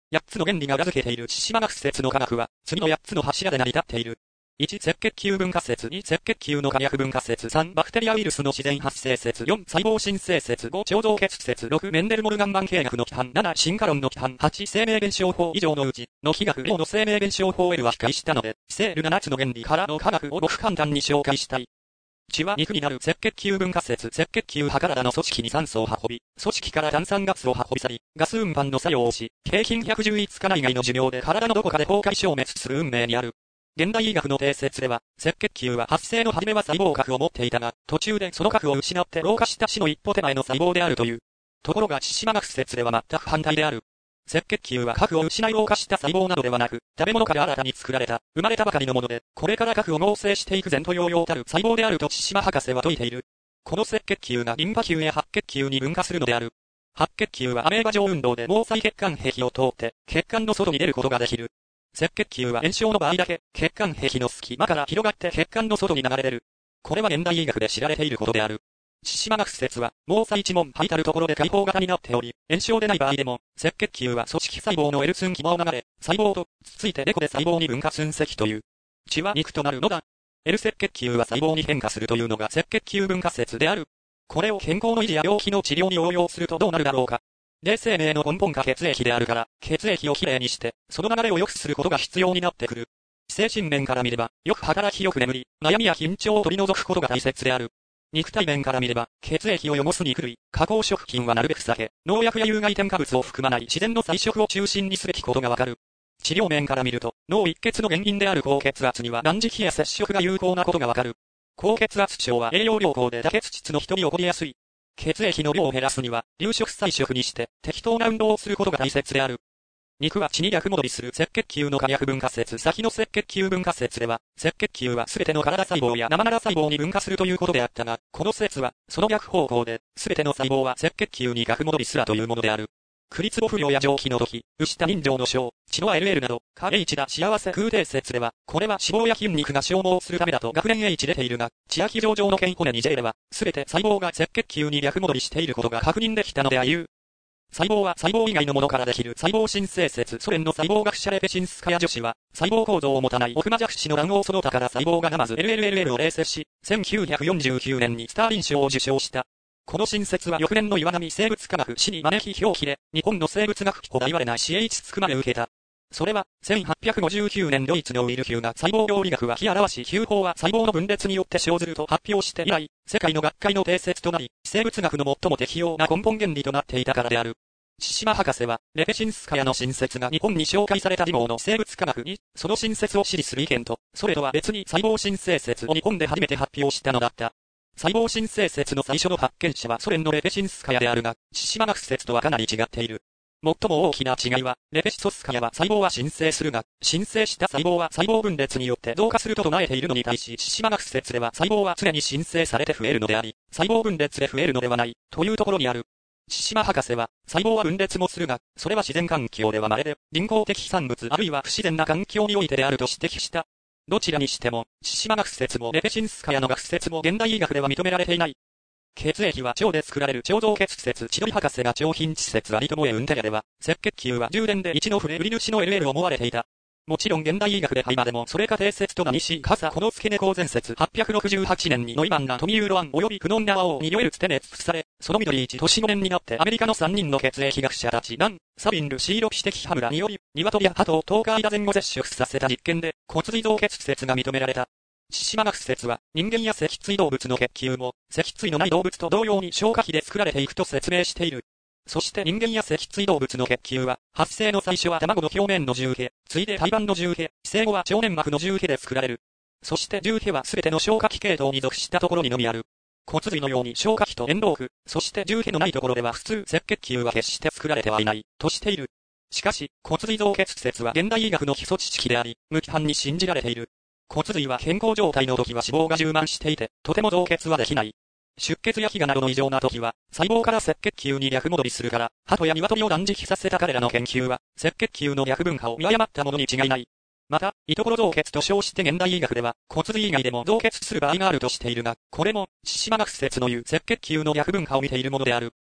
Speaker 1: 8つの原理が裏付けている獅子学説の科学は、次の8つの柱で成り立っている。1、赤血球分化説。2、赤血球の可逆分化説。3、バクテリアウイルスの自然発生説。4、細胞新生説。5、超造血説。6、メンデルモルガン盤形学の規範。7、進化論の規範。8、生命現象法以上のうちの気学の生命現象法 L は比較したので、セール7つの原理からの科学をごく簡単に紹介したい。血は肉になる赤血球分化説。赤血球は体の組織に酸素を運び、組織から炭酸ガスを運び去り、ガス運搬の作用をし、平均111日内外の寿命で体のどこかで崩壊消滅する運命にある。現代医学の定説では、赤血球は発生の初めは細胞核を持っていたが、途中でその核を失って老化した死の一歩手前の細胞であるという。ところが獅子学説では全く反対である。赤血球は核を失い老化した細胞などではなく、食べ物から新たに作られた、生まれたばかりのもので、これから核を合成していく前途洋々たる細胞であると獅子博士は説いている。この赤血球がリンパ球や白血球に分化するのである。白血球はアメーバ状運動で毛細血管壁を通って、血管の外に出ることができる。赤血球は炎症の場合だけ、血管壁の隙間から広がって血管の外に流れ出る。これは現代医学で知られていることである。獅子学説は、毛細一門吐いたるところで開放型になっており、炎症でない場合でも、赤血球は組織細胞の L 寸基間を流れ、細胞とつついてデコで細胞に分化寸積という。血は肉となるのだ。L 赤血球は細胞に変化するというのが赤血球分化説である。これを健康の維持や病気の治療に応用するとどうなるだろうか。霊生命の根本が血液であるから、血液をきれいにして、その流れを良くすることが必要になってくる。精神面から見れば、よく働きよく眠り、悩みや緊張を取り除くことが大切である。肉体面から見れば、血液を汚す肉類、加工食品はなるべく避け、農薬や有害添加物を含まない自然の菜食を中心にすべきことがわかる。治療面から見ると、脳一血の原因である高血圧には断食や節食が有効なことがわかる。高血圧症は栄養良好で多血質の人に起こりやすい。血液の量を減らすには、流食菜食にして、適当な運動をすることが大切である。肉は血に逆戻りする赤血球の可逆分化説。先の赤血球分化説では、赤血球はすべての体細胞や生々細胞に分化するということであったが、この説は、その逆方向で、すべての細胞は赤血球に逆戻りすらというものである。クリツボ不良や蒸気の時、牛田人情の症、血の LL など、下 H だ幸せ空挺説では、これは脂肪や筋肉が消耗するためだと学年 H 出ているが、血や気上上の腱骨に J では、すべて細胞が赤血球に逆戻りしていることが確認できたのであいう。細胞は細胞以外のものからできる細胞新生説。ソ連の細胞学者レペチンスカヤ女子は、細胞構造を持たないオフマジャクシの卵黄その他から細胞がナマズ LLLL を冷製し、1949年にスターリン賞を受賞した。この新説は翌年の岩波生物科学誌に招き表記で、日本の生物学機構大割れない CH つくまで受けた。それは、1859年ドイツのウィルヒューが細胞病理学は非表し球法は細胞の分裂によって生ずると発表して以来、世界の学会の定説となり、生物学の最も適用な根本原理となっていたからである。獅子博士は、レペチンスカヤの新説が日本に紹介された時号の生物科学に、その新説を支持する意見と、それとは別に細胞新生説を日本で初めて発表したのだった。細胞新生説の最初の発見者はソ連のレペチンスカヤであるが、獅子学説とはかなり違っている。最も大きな違いは、レペチソスカヤは細胞は新生するが、新生した細胞は細胞分裂によって増加すると唱えているのに対し、獅子学説では細胞は常に新生されて増えるのであり、細胞分裂で増えるのではない、というところにある。獅子博士は、細胞は分裂もするが、それは自然環境では稀で、人工的飛散物あるいは不自然な環境においてであると指摘した。どちらにしても、獅子学説もレペチンスカヤの学説も現代医学では認められていない。血液は腸で作られる腸造血説。千鳥博士が超頻地説ありともえうんてやでは、赤血球は充電で1の触れ売り主の LL を思われていた。もちろん現代医学で今でもそれか定説とな西笠この付け猫前説868年にノイマンがトミユーロアン及びクノンナワ王にヨエルツテネツプされ、その緑1年5年になってアメリカの3人の血液学者たちラン、サビンルシーロピシテキハムラにより、鶏や鳩を10日間前後接触させた実験で骨髄造血説が認められた。獅子学説は人間や脊椎動物の血球も脊椎のない動物と同様に消化器で作られていくと説明している。そして人間や脊椎動物の血球は、発生の最初は卵の表面の重皮、次いで胎盤の重皮、生後は腸粘膜の重皮で作られる。そして重皮はすべての消化器系統に属したところにのみある。骨髄のように消化器とエンドーク、そして重皮のないところでは普通赤血球は決して作られてはいない、としている。しかし、骨髄造血説は現代医学の基礎知識であり、無規範に信じられている。骨髄は健康状態の時は脂肪が充満していて、とても造血はできない。出血や飢餓などの異常な時は、細胞から赤血球に逆戻りするから、鳩や鶏を断食させた彼らの研究は、赤血球の逆分化を見誤ったものに違いない。また、糸ころ造血と称して現代医学では、骨髄以外でも造血する場合があるとしているが、これも、獅子学説の言う赤血球の逆分化を見ているものである。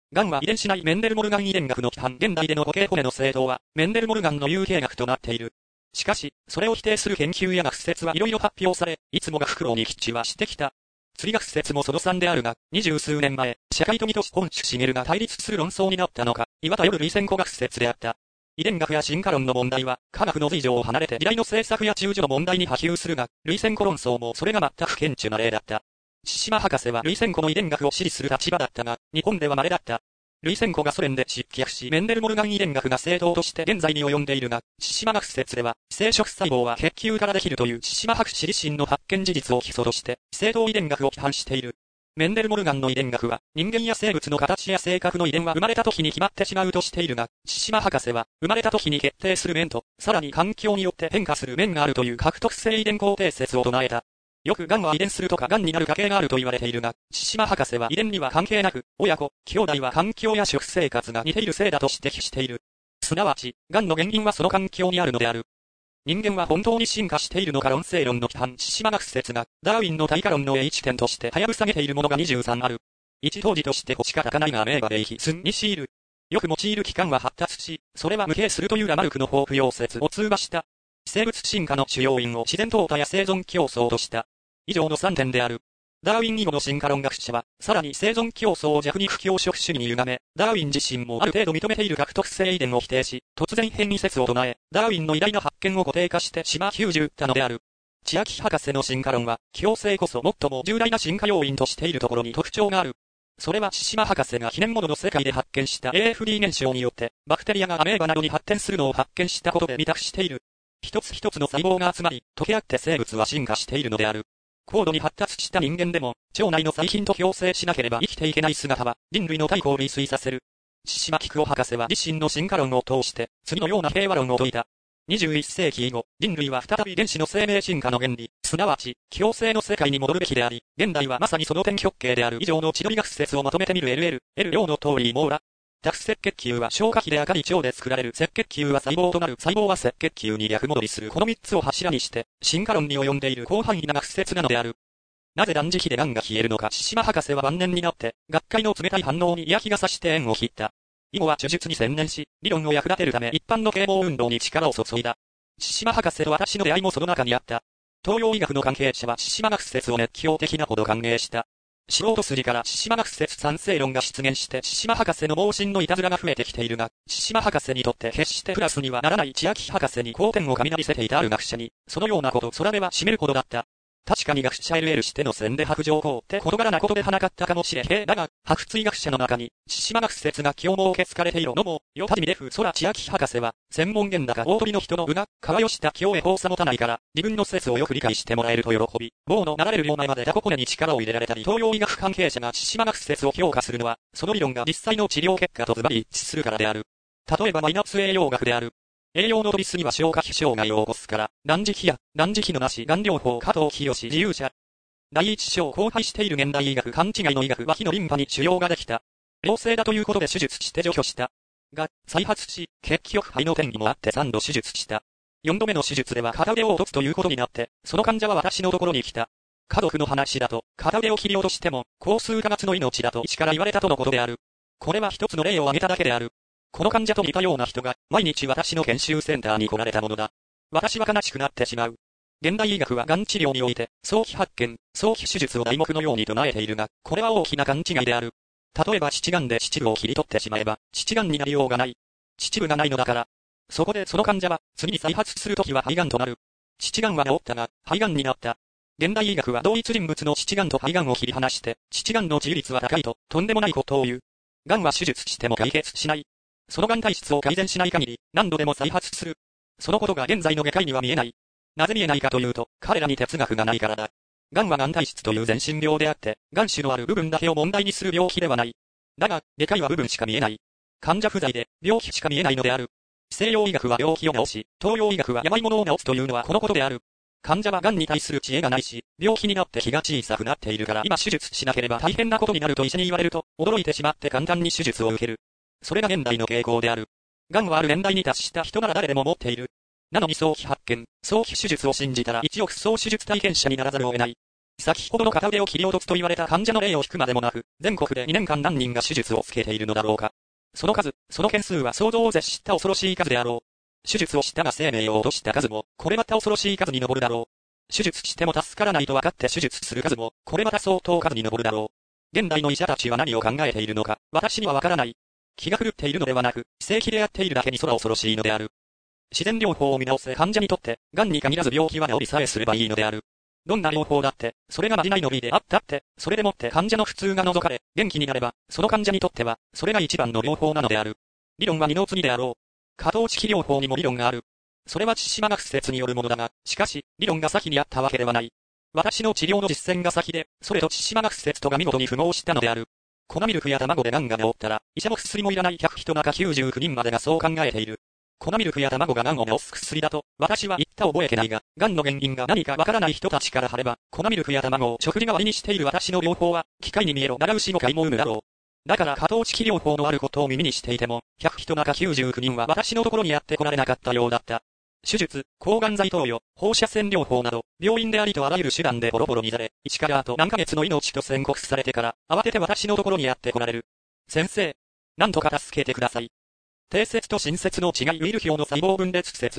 Speaker 1: 癌は遺伝しないメンデルモルガン遺伝学の規範。現代での固形骨の正当は、メンデルモルガンの有形学となっている。しかし、それを否定する研究や学説はいろいろ発表され、いつも学労に吉はしてきた。釣り学説もその3であるが、20数年前、社会と義と本種茂が対立する論争になったのか、岩田よる類線古学説であった。遺伝学や進化論の問題は、科学の随情を離れて時代の政策や中受の問題に波及するが、類線古論争もそれが全く顕著な例だった。千島博士は類線古の遺伝学を支持する立場だったが、日本では稀だった。類線古がソ連で失脚し、メンデルモルガン遺伝学が正当として現在に及んでいるが、千島学説では、生殖細胞は血球からできるという千島博士自身の発見事実を基礎として、正当遺伝学を批判している。メンデルモルガンの遺伝学は、人間や生物の形や性格の遺伝は生まれた時に決まってしまうとしているが、千島博士は、生まれた時に決定する面と、さらに環境によって変化する面があるという獲得性遺伝肯定説を唱えた。よく癌は遺伝するとか癌になる家系があると言われているが、千島博士は遺伝には関係なく、親子、兄弟は環境や食生活が似ているせいだと指摘している。すなわち、癌の原因はその環境にあるのである。人間は本当に進化しているのか論争論の規範千島学説が、ダーウィンの対価論の H 点として早塞げているものが23ある。一当時として星か高ないがアメーバベイヒスンにシール。よく用いる器官は発達し、それは無形するというラマルクの抱負要説を通話した。生物進化の主要因を自然淘汰や生存競争とした。以上の3点である。ダーウィン以後の進化論学者は、さらに生存競争を弱肉強食主義に歪め、ダーウィン自身もある程度認めている獲得性遺伝を否定し、突然変異説を唱え、ダーウィンの偉大な発見を固定化して島90ったのである。千秋博士の進化論は、共生こそ最も重大な進化要因としているところに特徴がある。それは千島博士が記念物の世界で発見した AFD 現象によって、バクテリアがアメーバなどに発展するのを発見したことで未託している。一つ一つの細胞が集まり、溶け合って生物は進化しているのである。高度に発達した人間でも、腸内の細菌と共生しなければ生きていけない姿は、人類の対抗を類推させる。千島菊夫博士は自身の進化論を通して、次のような平和論を説いた。21世紀以後、人類は再び原子の生命進化の原理、すなわち、共生の世界に戻るべきであり、現代はまさにその点極形である以上の千鳥学説をまとめてみる L 量の通り網羅。多赤赤血球は消化器で赤い腸で作られる赤血球は細胞となる細胞は赤血球に逆戻りするこの3つを柱にして、進化論に及んでいる広範囲な学説なのである。なぜ断食で癌が消えるのか千島博士は晩年になって、学会の冷たい反応に嫌気がさして縁を切った。以後は呪術に専念し、理論を役立てるため一般の啓蒙運動に力を注いだ。千島博士と私の出会いもその中にあった。東洋医学の関係者は千島学説を熱狂的なほど歓迎した。素人筋から千島学説賛成論が出現して千島博士の盲信のいたずらが増えてきているが、千島博士にとって決してプラスにはならない千秋博士に好点を雷せていたある学者に、そのようなこと空では占めるほどだった。確かに学者 LL しての線で白状法って事柄なことではなかったかもしれへん。だが、白追学者の中に、千島学説が清も受け継がれているのも、よたじみでふ空千秋博士は、専門言高大鳥の人のうが、川吉田清へ法さ持たないから、自分の説をよく理解してもらえると喜び、棒のなられるようなまでダココネに力を入れられたり、東洋医学関係者が千島学説を評価するのは、その理論が実際の治療結果とズバリ一致するからである。例えばマイナス栄養学である。栄養の取りすぎは消化器障害を起こすから、断食や、断食のなし、がん療法加藤清自由者。第一章荒廃している現代医学勘違いの医学は非のリンパに腫瘍ができた。良性だということで手術して除去した。が、再発し、結局肺の転移もあって3度手術した。4度目の手術では片腕を落とすということになって、その患者は私のところに来た。家族の話だと、片腕を切り落としても、高数ヶ月の命だと医師から言われたとのことである。これは一つの例を挙げただけである。この患者と似たような人が、毎日私の研修センターに来られたものだ。私は悲しくなってしまう。現代医学はがん治療において、早期発見、早期手術を題目のように唱えているが、これは大きな勘違いである。例えば乳がんで乳部を切り取ってしまえば、乳がんになりようがない。乳部がないのだから。そこでその患者は、次に再発するときは肺がんとなる。乳がんは治ったが、肺がんになった。現代医学は同一人物の乳がんと肺がんを切り離して、乳がんの治癒率は高いと、とんでもないことを言う。がんは手術しても解決しない。そのがん体質を改善しない限り、何度でも再発する。そのことが現在の外科医には見えない。なぜ見えないかというと、彼らに哲学がないからだ。がんはがん体質という全身病であって、がん種のある部分だけを問題にする病気ではない。だが、外科医は部分しか見えない。患者不在で、病気しか見えないのである。西洋医学は病気を治し、東洋医学は病物を治すというのはこのことである。患者はがんに対する知恵がないし、病気になって気が小さくなっているから今手術しなければ大変なことになると医者に言われると、驚いてしまって簡単に手術を受ける。それが現代の傾向である。がんはある年代に達した人なら誰でも持っている。なのに早期発見、早期手術を信じたら一億総手術体験者にならざるを得ない。 先ほどの片腕を切り落とすと言われた患者の例を引くまでもなく、全国で2年間何人が手術を受けているのだろうか。その数、その件数は想像を絶した恐ろしい数であろう。手術をしたが生命を落とした数も、これまた恐ろしい数に上るだろう。手術しても助からないと分かって手術する数も、これまた相当数に上るだろう。現代の医者たちは何を考えているのか、私には分からない。気が狂っているのではなく、正規でやっているだけに空恐ろしいのである。自然療法を見直せ患者にとって、癌に限らず病気は治りさえすればいいのである。どんな療法だって、それがまじないの美であったって、それでもって患者の普通が除かれ、元気になれば、その患者にとっては、それが一番の療法なのである。理論は二の次であろう。過当知識療法にも理論がある。それは致死麻学説によるものだが、しかし、理論が先にあったわけではない。私の治療の実践が先で、それと致死麻学説とが見事に符合したのである。粉ミルクや卵で癌が治ったら、医者も薬もいらない100人中99人までがそう考えている。粉ミルクや卵が癌を治す薬だと、私は言った覚えてないが、癌の原因が何かわからない人たちから張れば、粉ミルクや卵を食事代わりにしている私の療法は、機械に見えろ長牛の飼いも生むだろう。だから過当知識療法のあることを耳にしていても、100人中99人は私のところにやってこられなかったようだった。手術、抗がん剤投与、放射線療法など、病院でありとあらゆる手段でボロボロにされ、1からあと何ヶ月の命と宣告されてから、慌てて私のところにやってこられる。先生、なんとか助けてください。定説と新説の違いウィルヒョーの細胞分裂説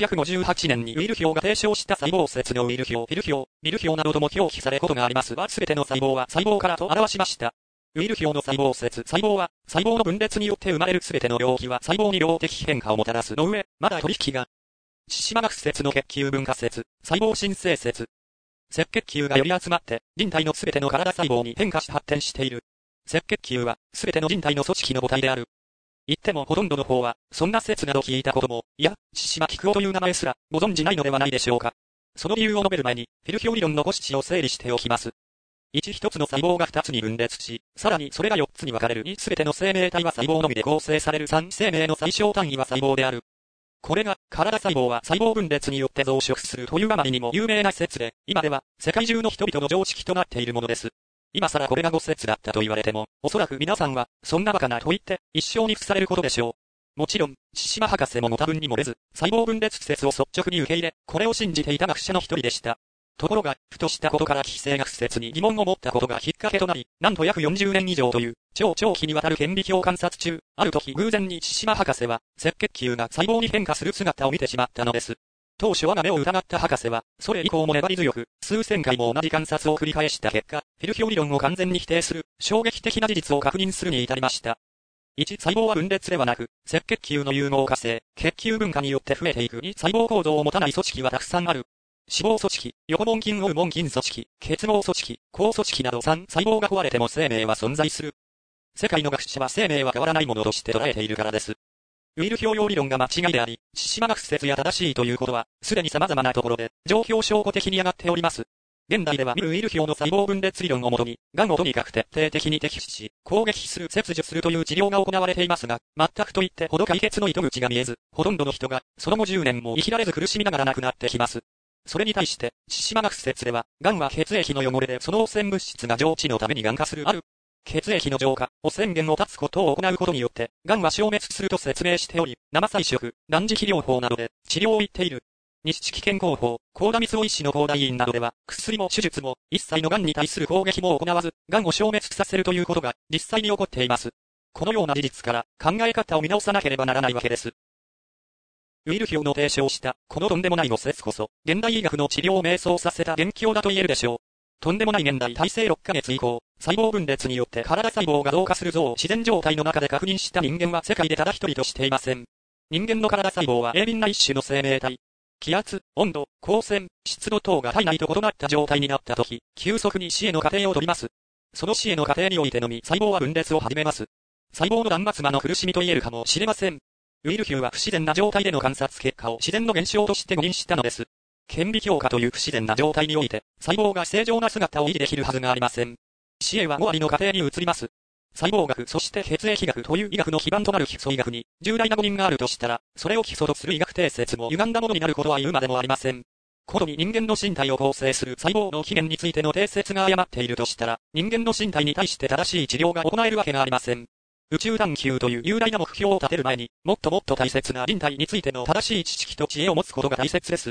Speaker 1: 1858年にウィルヒョーが提唱した細胞説のウィルヒョー、フィルヒョー、ビルヒョーなどとも表記されことがありますはすべての細胞は細胞からと表しました。ウィルヒョーの細胞説、細胞は細胞の分裂によって生まれるすべての病気は細胞に病的変化をもたらすの上、まだ取引が致死麻学説の血球分化説、細胞新生説。赤血球がより集まって、人体のすべての体細胞に変化し発展している。赤血球は、すべての人体の組織の母体である。言ってもほとんどの方は、そんな説など聞いたことも、いや、致死麻菊夫という名前すら、ご存じないのではないでしょうか。その理由を述べる前に、フィルヒョー理論のご指を整理しておきます。一つの細胞が二つに分裂し、さらにそれが四つに分かれる。すべての生命体は細胞のみで構成される。三、生命の最小単位は細胞である。これが、体細胞は細胞分裂によって増殖するというあまりにも有名な説で、今では、世界中の人々の常識となっているものです。今更これが誤説だったと言われても、おそらく皆さんは、そんなバカなと言って、一生に付されることでしょう。もちろん、致死麻博士もご多分に漏れず、細胞分裂説を率直に受け入れ、これを信じていた学者の一人でした。ところが、ふとしたことから非生学説に疑問を持ったことがきっかけとなり、なんと約40年以上という、超長期にわたる顕微鏡観察中、ある時偶然に致死麻博士は、赤血球が細胞に変化する姿を見てしまったのです。当初我が目を疑った博士は、それ以降も粘り強く、数千回も同じ観察を繰り返した結果、フィルヒョー理論を完全に否定する、衝撃的な事実を確認するに至りました。1、細胞は分裂ではなく、赤血球の融合化性、血球分化によって増えていく。2、細胞構造を持たない組織はたくさんある。脂肪組織、横門筋黄門筋組織、結合組織、高組織など3、細胞が壊れても生命は存在する。世界の学者は生命は変わらないものとして捉えているからです。ウィルヒョー理論が間違いであり、致死麻学説や正しいということは、すでに様々なところで、状況証拠的に上がっております。現代ではウィルヒョーの細胞分裂理論をもとに、癌をとにかく徹底的に摘出し、攻撃する、切除するという治療が行われていますが、全くと言ってほど解決の糸口が見えず、ほとんどの人が、その後10年も生きられず苦しみながら亡くなってきます。それに対して、致死麻学説では、癌は血液の汚れでその汚染物質が浄治のために癌化する。血液の浄化、汚染源を断つことを行うことによって、癌は消滅すると説明しており、生彩色、断食療法などで治療を言っている。西地健康法、高田光雄医師の高大院などでは、薬も手術も、一切の癌に対する攻撃も行わず、癌を消滅させるということが、実際に起こっています。このような事実から、考え方を見直さなければならないわけです。ウィルヒョーの提唱した、このとんでもない誤説こそ、現代医学の治療を迷走させた元凶だと言えるでしょう。とんでもない現代体制6ヶ月以降、細胞分裂によって体細胞が増加する像を自然状態の中で確認した人間は世界でただ一人としていません。人間の体細胞は鋭敏な一種の生命体。気圧、温度、光線、湿度等が体内と異なった状態になったとき、急速に死への過程を取ります。その死への過程においてのみ細胞は分裂を始めます。細胞の断末魔の苦しみと言えるかもしれません。ウィルヒューは不自然な状態での観察結果を自然の現象として誤認したのです。顕微鏡下という不自然な状態において、細胞が正常な姿を維持できるはずがありません。死へは5割の過程に移ります。細胞学そして血液学という医学の基盤となる基礎医学に重大な誤認があるとしたら、それを基礎とする医学定説も歪んだものになることは言うまでもありません。ことに人間の身体を構成する細胞の起源についての定説が誤っているとしたら、人間の身体に対して正しい治療が行えるわけがありません。宇宙探求という雄大な目標を立てる前に、もっともっと大切な人体についての正しい知識と知恵を持つことが大切です。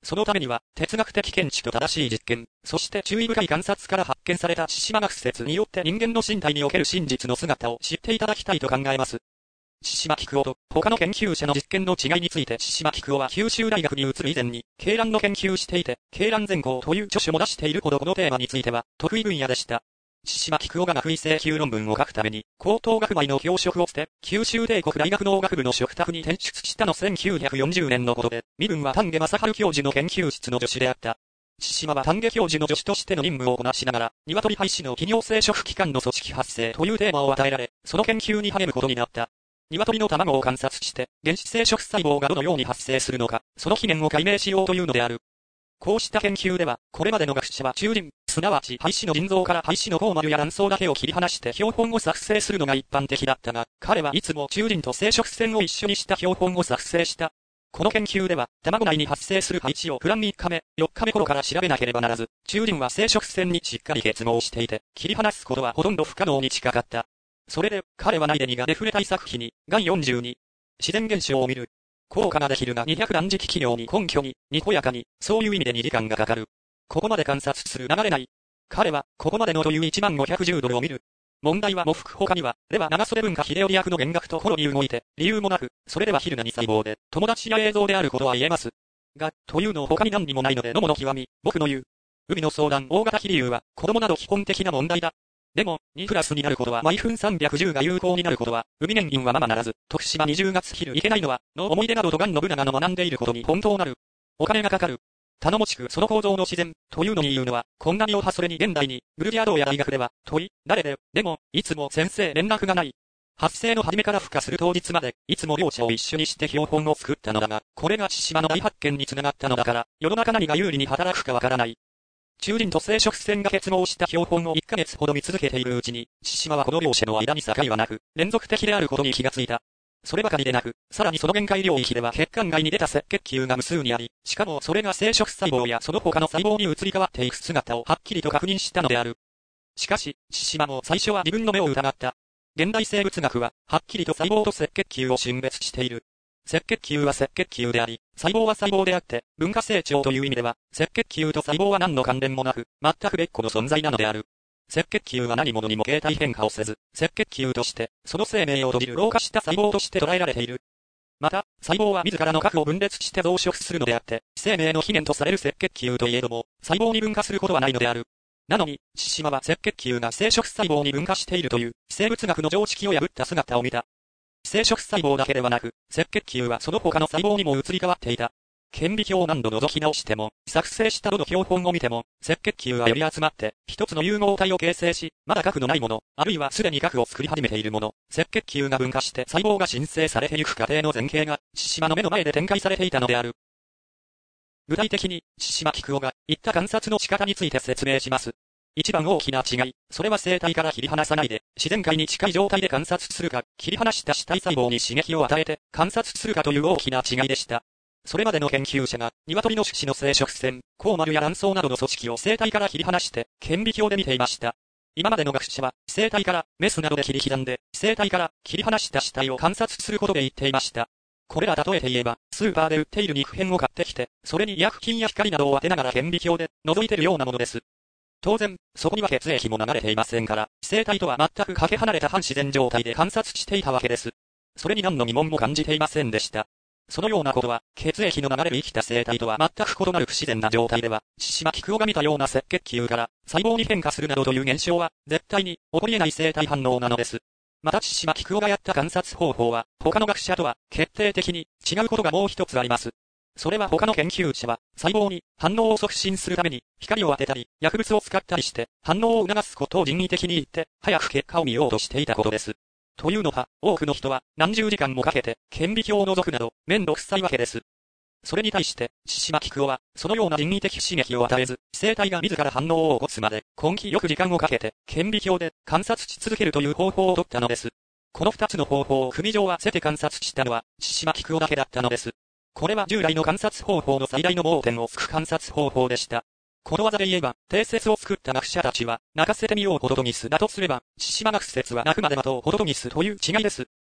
Speaker 1: そのためには、哲学的見地と正しい実験、そして注意深い観察から発見された獅子学説によって人間の身体における真実の姿を知っていただきたいと考えます。獅子牧久夫と他の研究者の実験の違いについて獅子牧久夫は九州大学に移る以前に、鶏卵の研究していて、鶏卵全稿という著書も出しているほどこのテーマについては得意分野でした。獅子牧久夫が学位請求論文を書くために、高等学位の教職を捨て、九州帝国大学農学部の嘱託に転出したの1940年のことで、身分は丹下正春教授の研究室の助手であった。獅子間は丹下教授の助手としての任務をこなしながら、鶏廃止の企業生殖機関の組織発生というテーマを与えられ、その研究に励むことになった。鶏の卵を観察して、原始生殖細胞がどのように発生するのか、その起源を解明しようというのである。こうした研究では、これまでの学者は中腎、すなわち肺子の腎臓から肺子の硬丸や卵巣だけを切り離して標本を作成するのが一般的だったが、彼はいつも中腎と生殖腺を一緒にした標本を作成した。この研究では、卵内に発生する肺子をプラン3日目、4日目頃から調べなければならず、中腎は生殖腺にしっかり結合していて、切り離すことはほとんど不可能に近かった。それで、彼は内で2がデフレ対策費に、がん42、自然現象を見る。効果ができるが200断食企業に根拠に、にこやかに、そういう意味で2時間がかかる。ここまで観察する流れない。彼は、ここまでのという10510ドルを見る。問題は喪服他には、では長袖文化秀頼役の弦楽とほろに動いて、理由もなく、それでは昼なに細胞で、友達や映像であることは言えます。が、というの他に何にもないのでのもの極み、僕の言う。海の相談大型非理由は、子供など基本的な問題だ。でも、2プラスになることは毎分310が有効になることは、海年金はままならず、徳島20月昼行けないのは、の思い出などとガン信長の学んでいることに本当なる。お金がかかる。頼もしくその構造の自然、というのに言うのは、こんなにをはそれに現代に、グルジア道や大学では、問い、誰で、でも、いつも先生連絡がない。発生の初めから孵化する当日まで、いつも両者を一緒にして標本を作ったのだが、これが獅子間の大発見につながったのだから、世の中何が有利に働くかわからない。中腎と生殖腺が結合した標本を1ヶ月ほど見続けているうちに、獅子間はこの両者の間に境はなく、連続的であることに気がついた。そればかりでなく、さらにその限界領域では血管外に出た赤血球が無数にあり、しかもそれが生殖細胞やその他の細胞に移り変わっていく姿をはっきりと確認したのである。しかし、獅子間も最初は自分の目を疑った。現代生物学は、はっきりと細胞と赤血球を峻別している。赤血球は赤血球であり、細胞は細胞であって、分化成長という意味では、赤血球と細胞は何の関連もなく、全く別個の存在なのである。赤血球は何者にも形態変化をせず、赤血球として、その生命を閉じる老化した細胞として捉えられている。また、細胞は自らの核を分裂して増殖するのであって、生命の起源とされる赤血球といえども、細胞に分化することはないのである。なのに、獅子間は赤血球が生殖細胞に分化しているという、生物学の常識を破った姿を見た。生殖細胞だけではなく、赤血球はその他の細胞にも移り変わっていた。顕微鏡を何度覗き直しても、作成したどの標本を見ても、赤血球はより集まって、一つの融合体を形成し、まだ核のないもの、あるいはすでに核を作り始めているもの、赤血球が分化して細胞が新生されていく過程の前景が、獅子間の目の前で展開されていたのである。具体的に、獅子間菊夫が言った観察の仕方について説明します。一番大きな違い、それは生体から切り離さないで、自然界に近い状態で観察するか、切り離した死体細胞に刺激を与えて、観察するかという大きな違いでした。それまでの研究者が、鶏の種子の生殖腺、硬丸や卵巣などの組織を生体から切り離して、顕微鏡で見ていました。今までの学者は、生体から、メスなどで切り刻んで、生体から切り離した死体を観察することで言っていました。これら例えて言えば、スーパーで売っている肉片を買ってきて、それに医薬品や光などを当てながら顕微鏡で、覗いてるようなものです。当然、そこには血液も流れていませんから、生体とは全くかけ離れた反自然状態で観察していたわけです。それに何の疑問も感じていませんでした。そのようなことは、血液の流れる生きた生体とは全く異なる不自然な状態では、獅子間菊夫が見たような赤血球から細胞に変化するなどという現象は、絶対に起こり得ない生体反応なのです。また獅子間菊夫がやった観察方法は、他の学者とは決定的に違うことがもう一つあります。それは他の研究者は、細胞に反応を促進するために、光を当てたり、薬物を使ったりして、反応を促すことを人為的に言って、早く結果を見ようとしていたことです。というのは、多くの人は、何十時間もかけて、顕微鏡を覗くなど、めんどくさいわけです。それに対して、獅子間菊夫は、そのような人為的刺激を与えず、生体が自ら反応を起こすまで、根気よく時間をかけて、顕微鏡で観察し続けるという方法を取ったのです。この二つの方法を組上はせて観察したのは、獅子間菊夫だけだったのです。これは従来の観察方法の最大の盲点を突く観察方法でした。ことわざで言えば、定説を作った学者たちは、泣かせてみようホトトギスだとすれば、獅子間学説は泣くまで待とうホトトギスという違いです。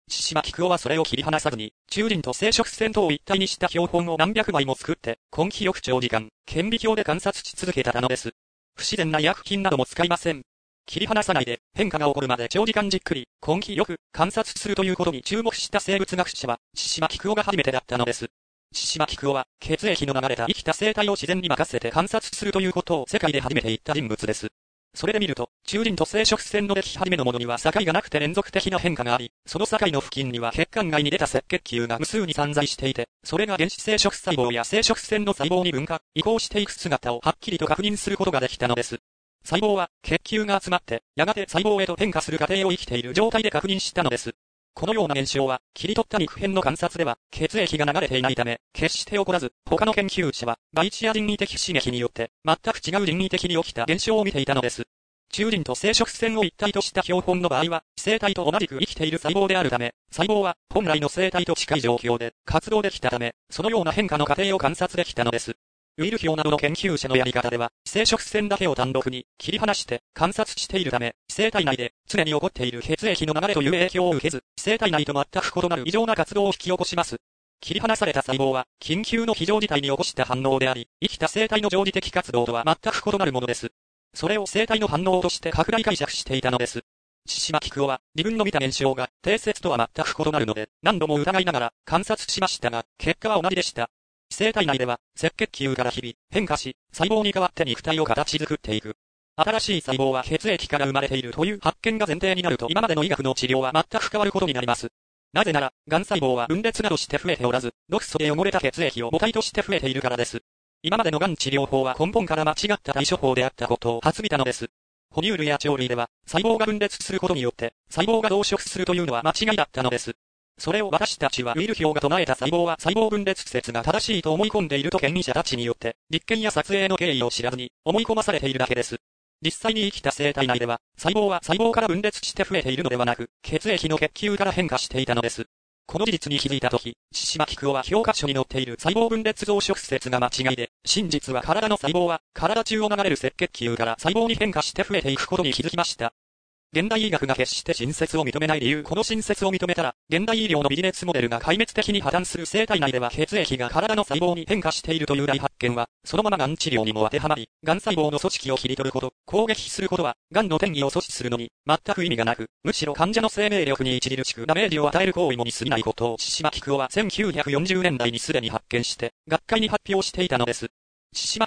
Speaker 1: 千島菊夫はそれを切り離さずに、中人と生殖線とを一体にした標本を何百枚も作って、根気よく長時間、顕微鏡で観察し続けたのです。不自然な医薬品なども使いません。切り離さないで、変化が起こるまで長時間じっくり、根気よく観察するということに注目した生物学者は、千島菊夫が初めてだったのです。千島菊夫は、血液の流れた生きた生態を自然に任せて観察するということを世界で初めて言った人物です。それで見ると、中人と生殖線のでき始めのものには境がなくて連続的な変化があり、その境の付近には血管外に出た赤血球が無数に散在していて、それが原始生殖細胞や生殖線の細胞に分化、移行していく姿をはっきりと確認することができたのです。細胞は血球が集まって、やがて細胞へと変化する過程を生きている状態で確認したのです。このような現象は、切り取った肉片の観察では、血液が流れていないため、決して起こらず、他の研究者は、外地や人為的刺激によって、全く違う人為的に起きた現象を見ていたのです。中人と生殖線を一体とした標本の場合は、生体と同じく生きている細胞であるため、細胞は本来の生体と近い状況で活動できたため、そのような変化の過程を観察できたのです。ウイルヒョウなどの研究者のやり方では、生殖線だけを単独に切り離して観察しているため、生体内で常に起こっている血液の流れという影響を受けず、生体内と全く異なる異常な活動を引き起こします。切り離された細胞は、緊急の非常事態に起こした反応であり、生きた生体の常時的活動とは全く異なるものです。それを生体の反応として拡大解釈していたのです。千島菊夫は、自分の見た現象が定説とは全く異なるので、何度も疑いながら観察しましたが、結果は同じでした。生体内では、赤血球から日々、変化し、細胞に代わって肉体を形作っていく。新しい細胞は血液から生まれているという発見が前提になると今までの医学の治療は全く変わることになります。なぜなら、癌細胞は分裂などして増えておらず、毒素で汚れた血液を母体として増えているからです。今までの癌治療法は根本から間違った対処法であったことを初見たのです。哺乳類や鳥類では、細胞が分裂することによって、細胞が増殖するというのは間違いだったのです。それを私たちはウィルヒョウが唱えた細胞は細胞分裂説が正しいと思い込んでいると権威者たちによって、実験や撮影の経緯を知らずに思い込まされているだけです。実際に生きた生体内では、細胞は細胞から分裂して増えているのではなく、血液の血球から変化していたのです。この事実に気づいたとき、千島菊夫は教科書に載っている細胞分裂増殖説が間違いで、真実は体の細胞は体中を流れる赤血球から細胞に変化して増えていくことに気づきました。現代医学が決して新説を認めない理由、この新説を認めたら、現代医療のビジネスモデルが壊滅的に破綻する生体内では血液が体の細胞に変化しているという大発見は、そのまま癌治療にも当てはまり、癌細胞の組織を切り取ること、攻撃することは、癌の転移を阻止するのに、全く意味がなく、むしろ患者の生命力に著しくダメージを与える行為もに過ぎないことを、千島菊夫は1940年代にすでに発見して、学会に発表していたのです。千島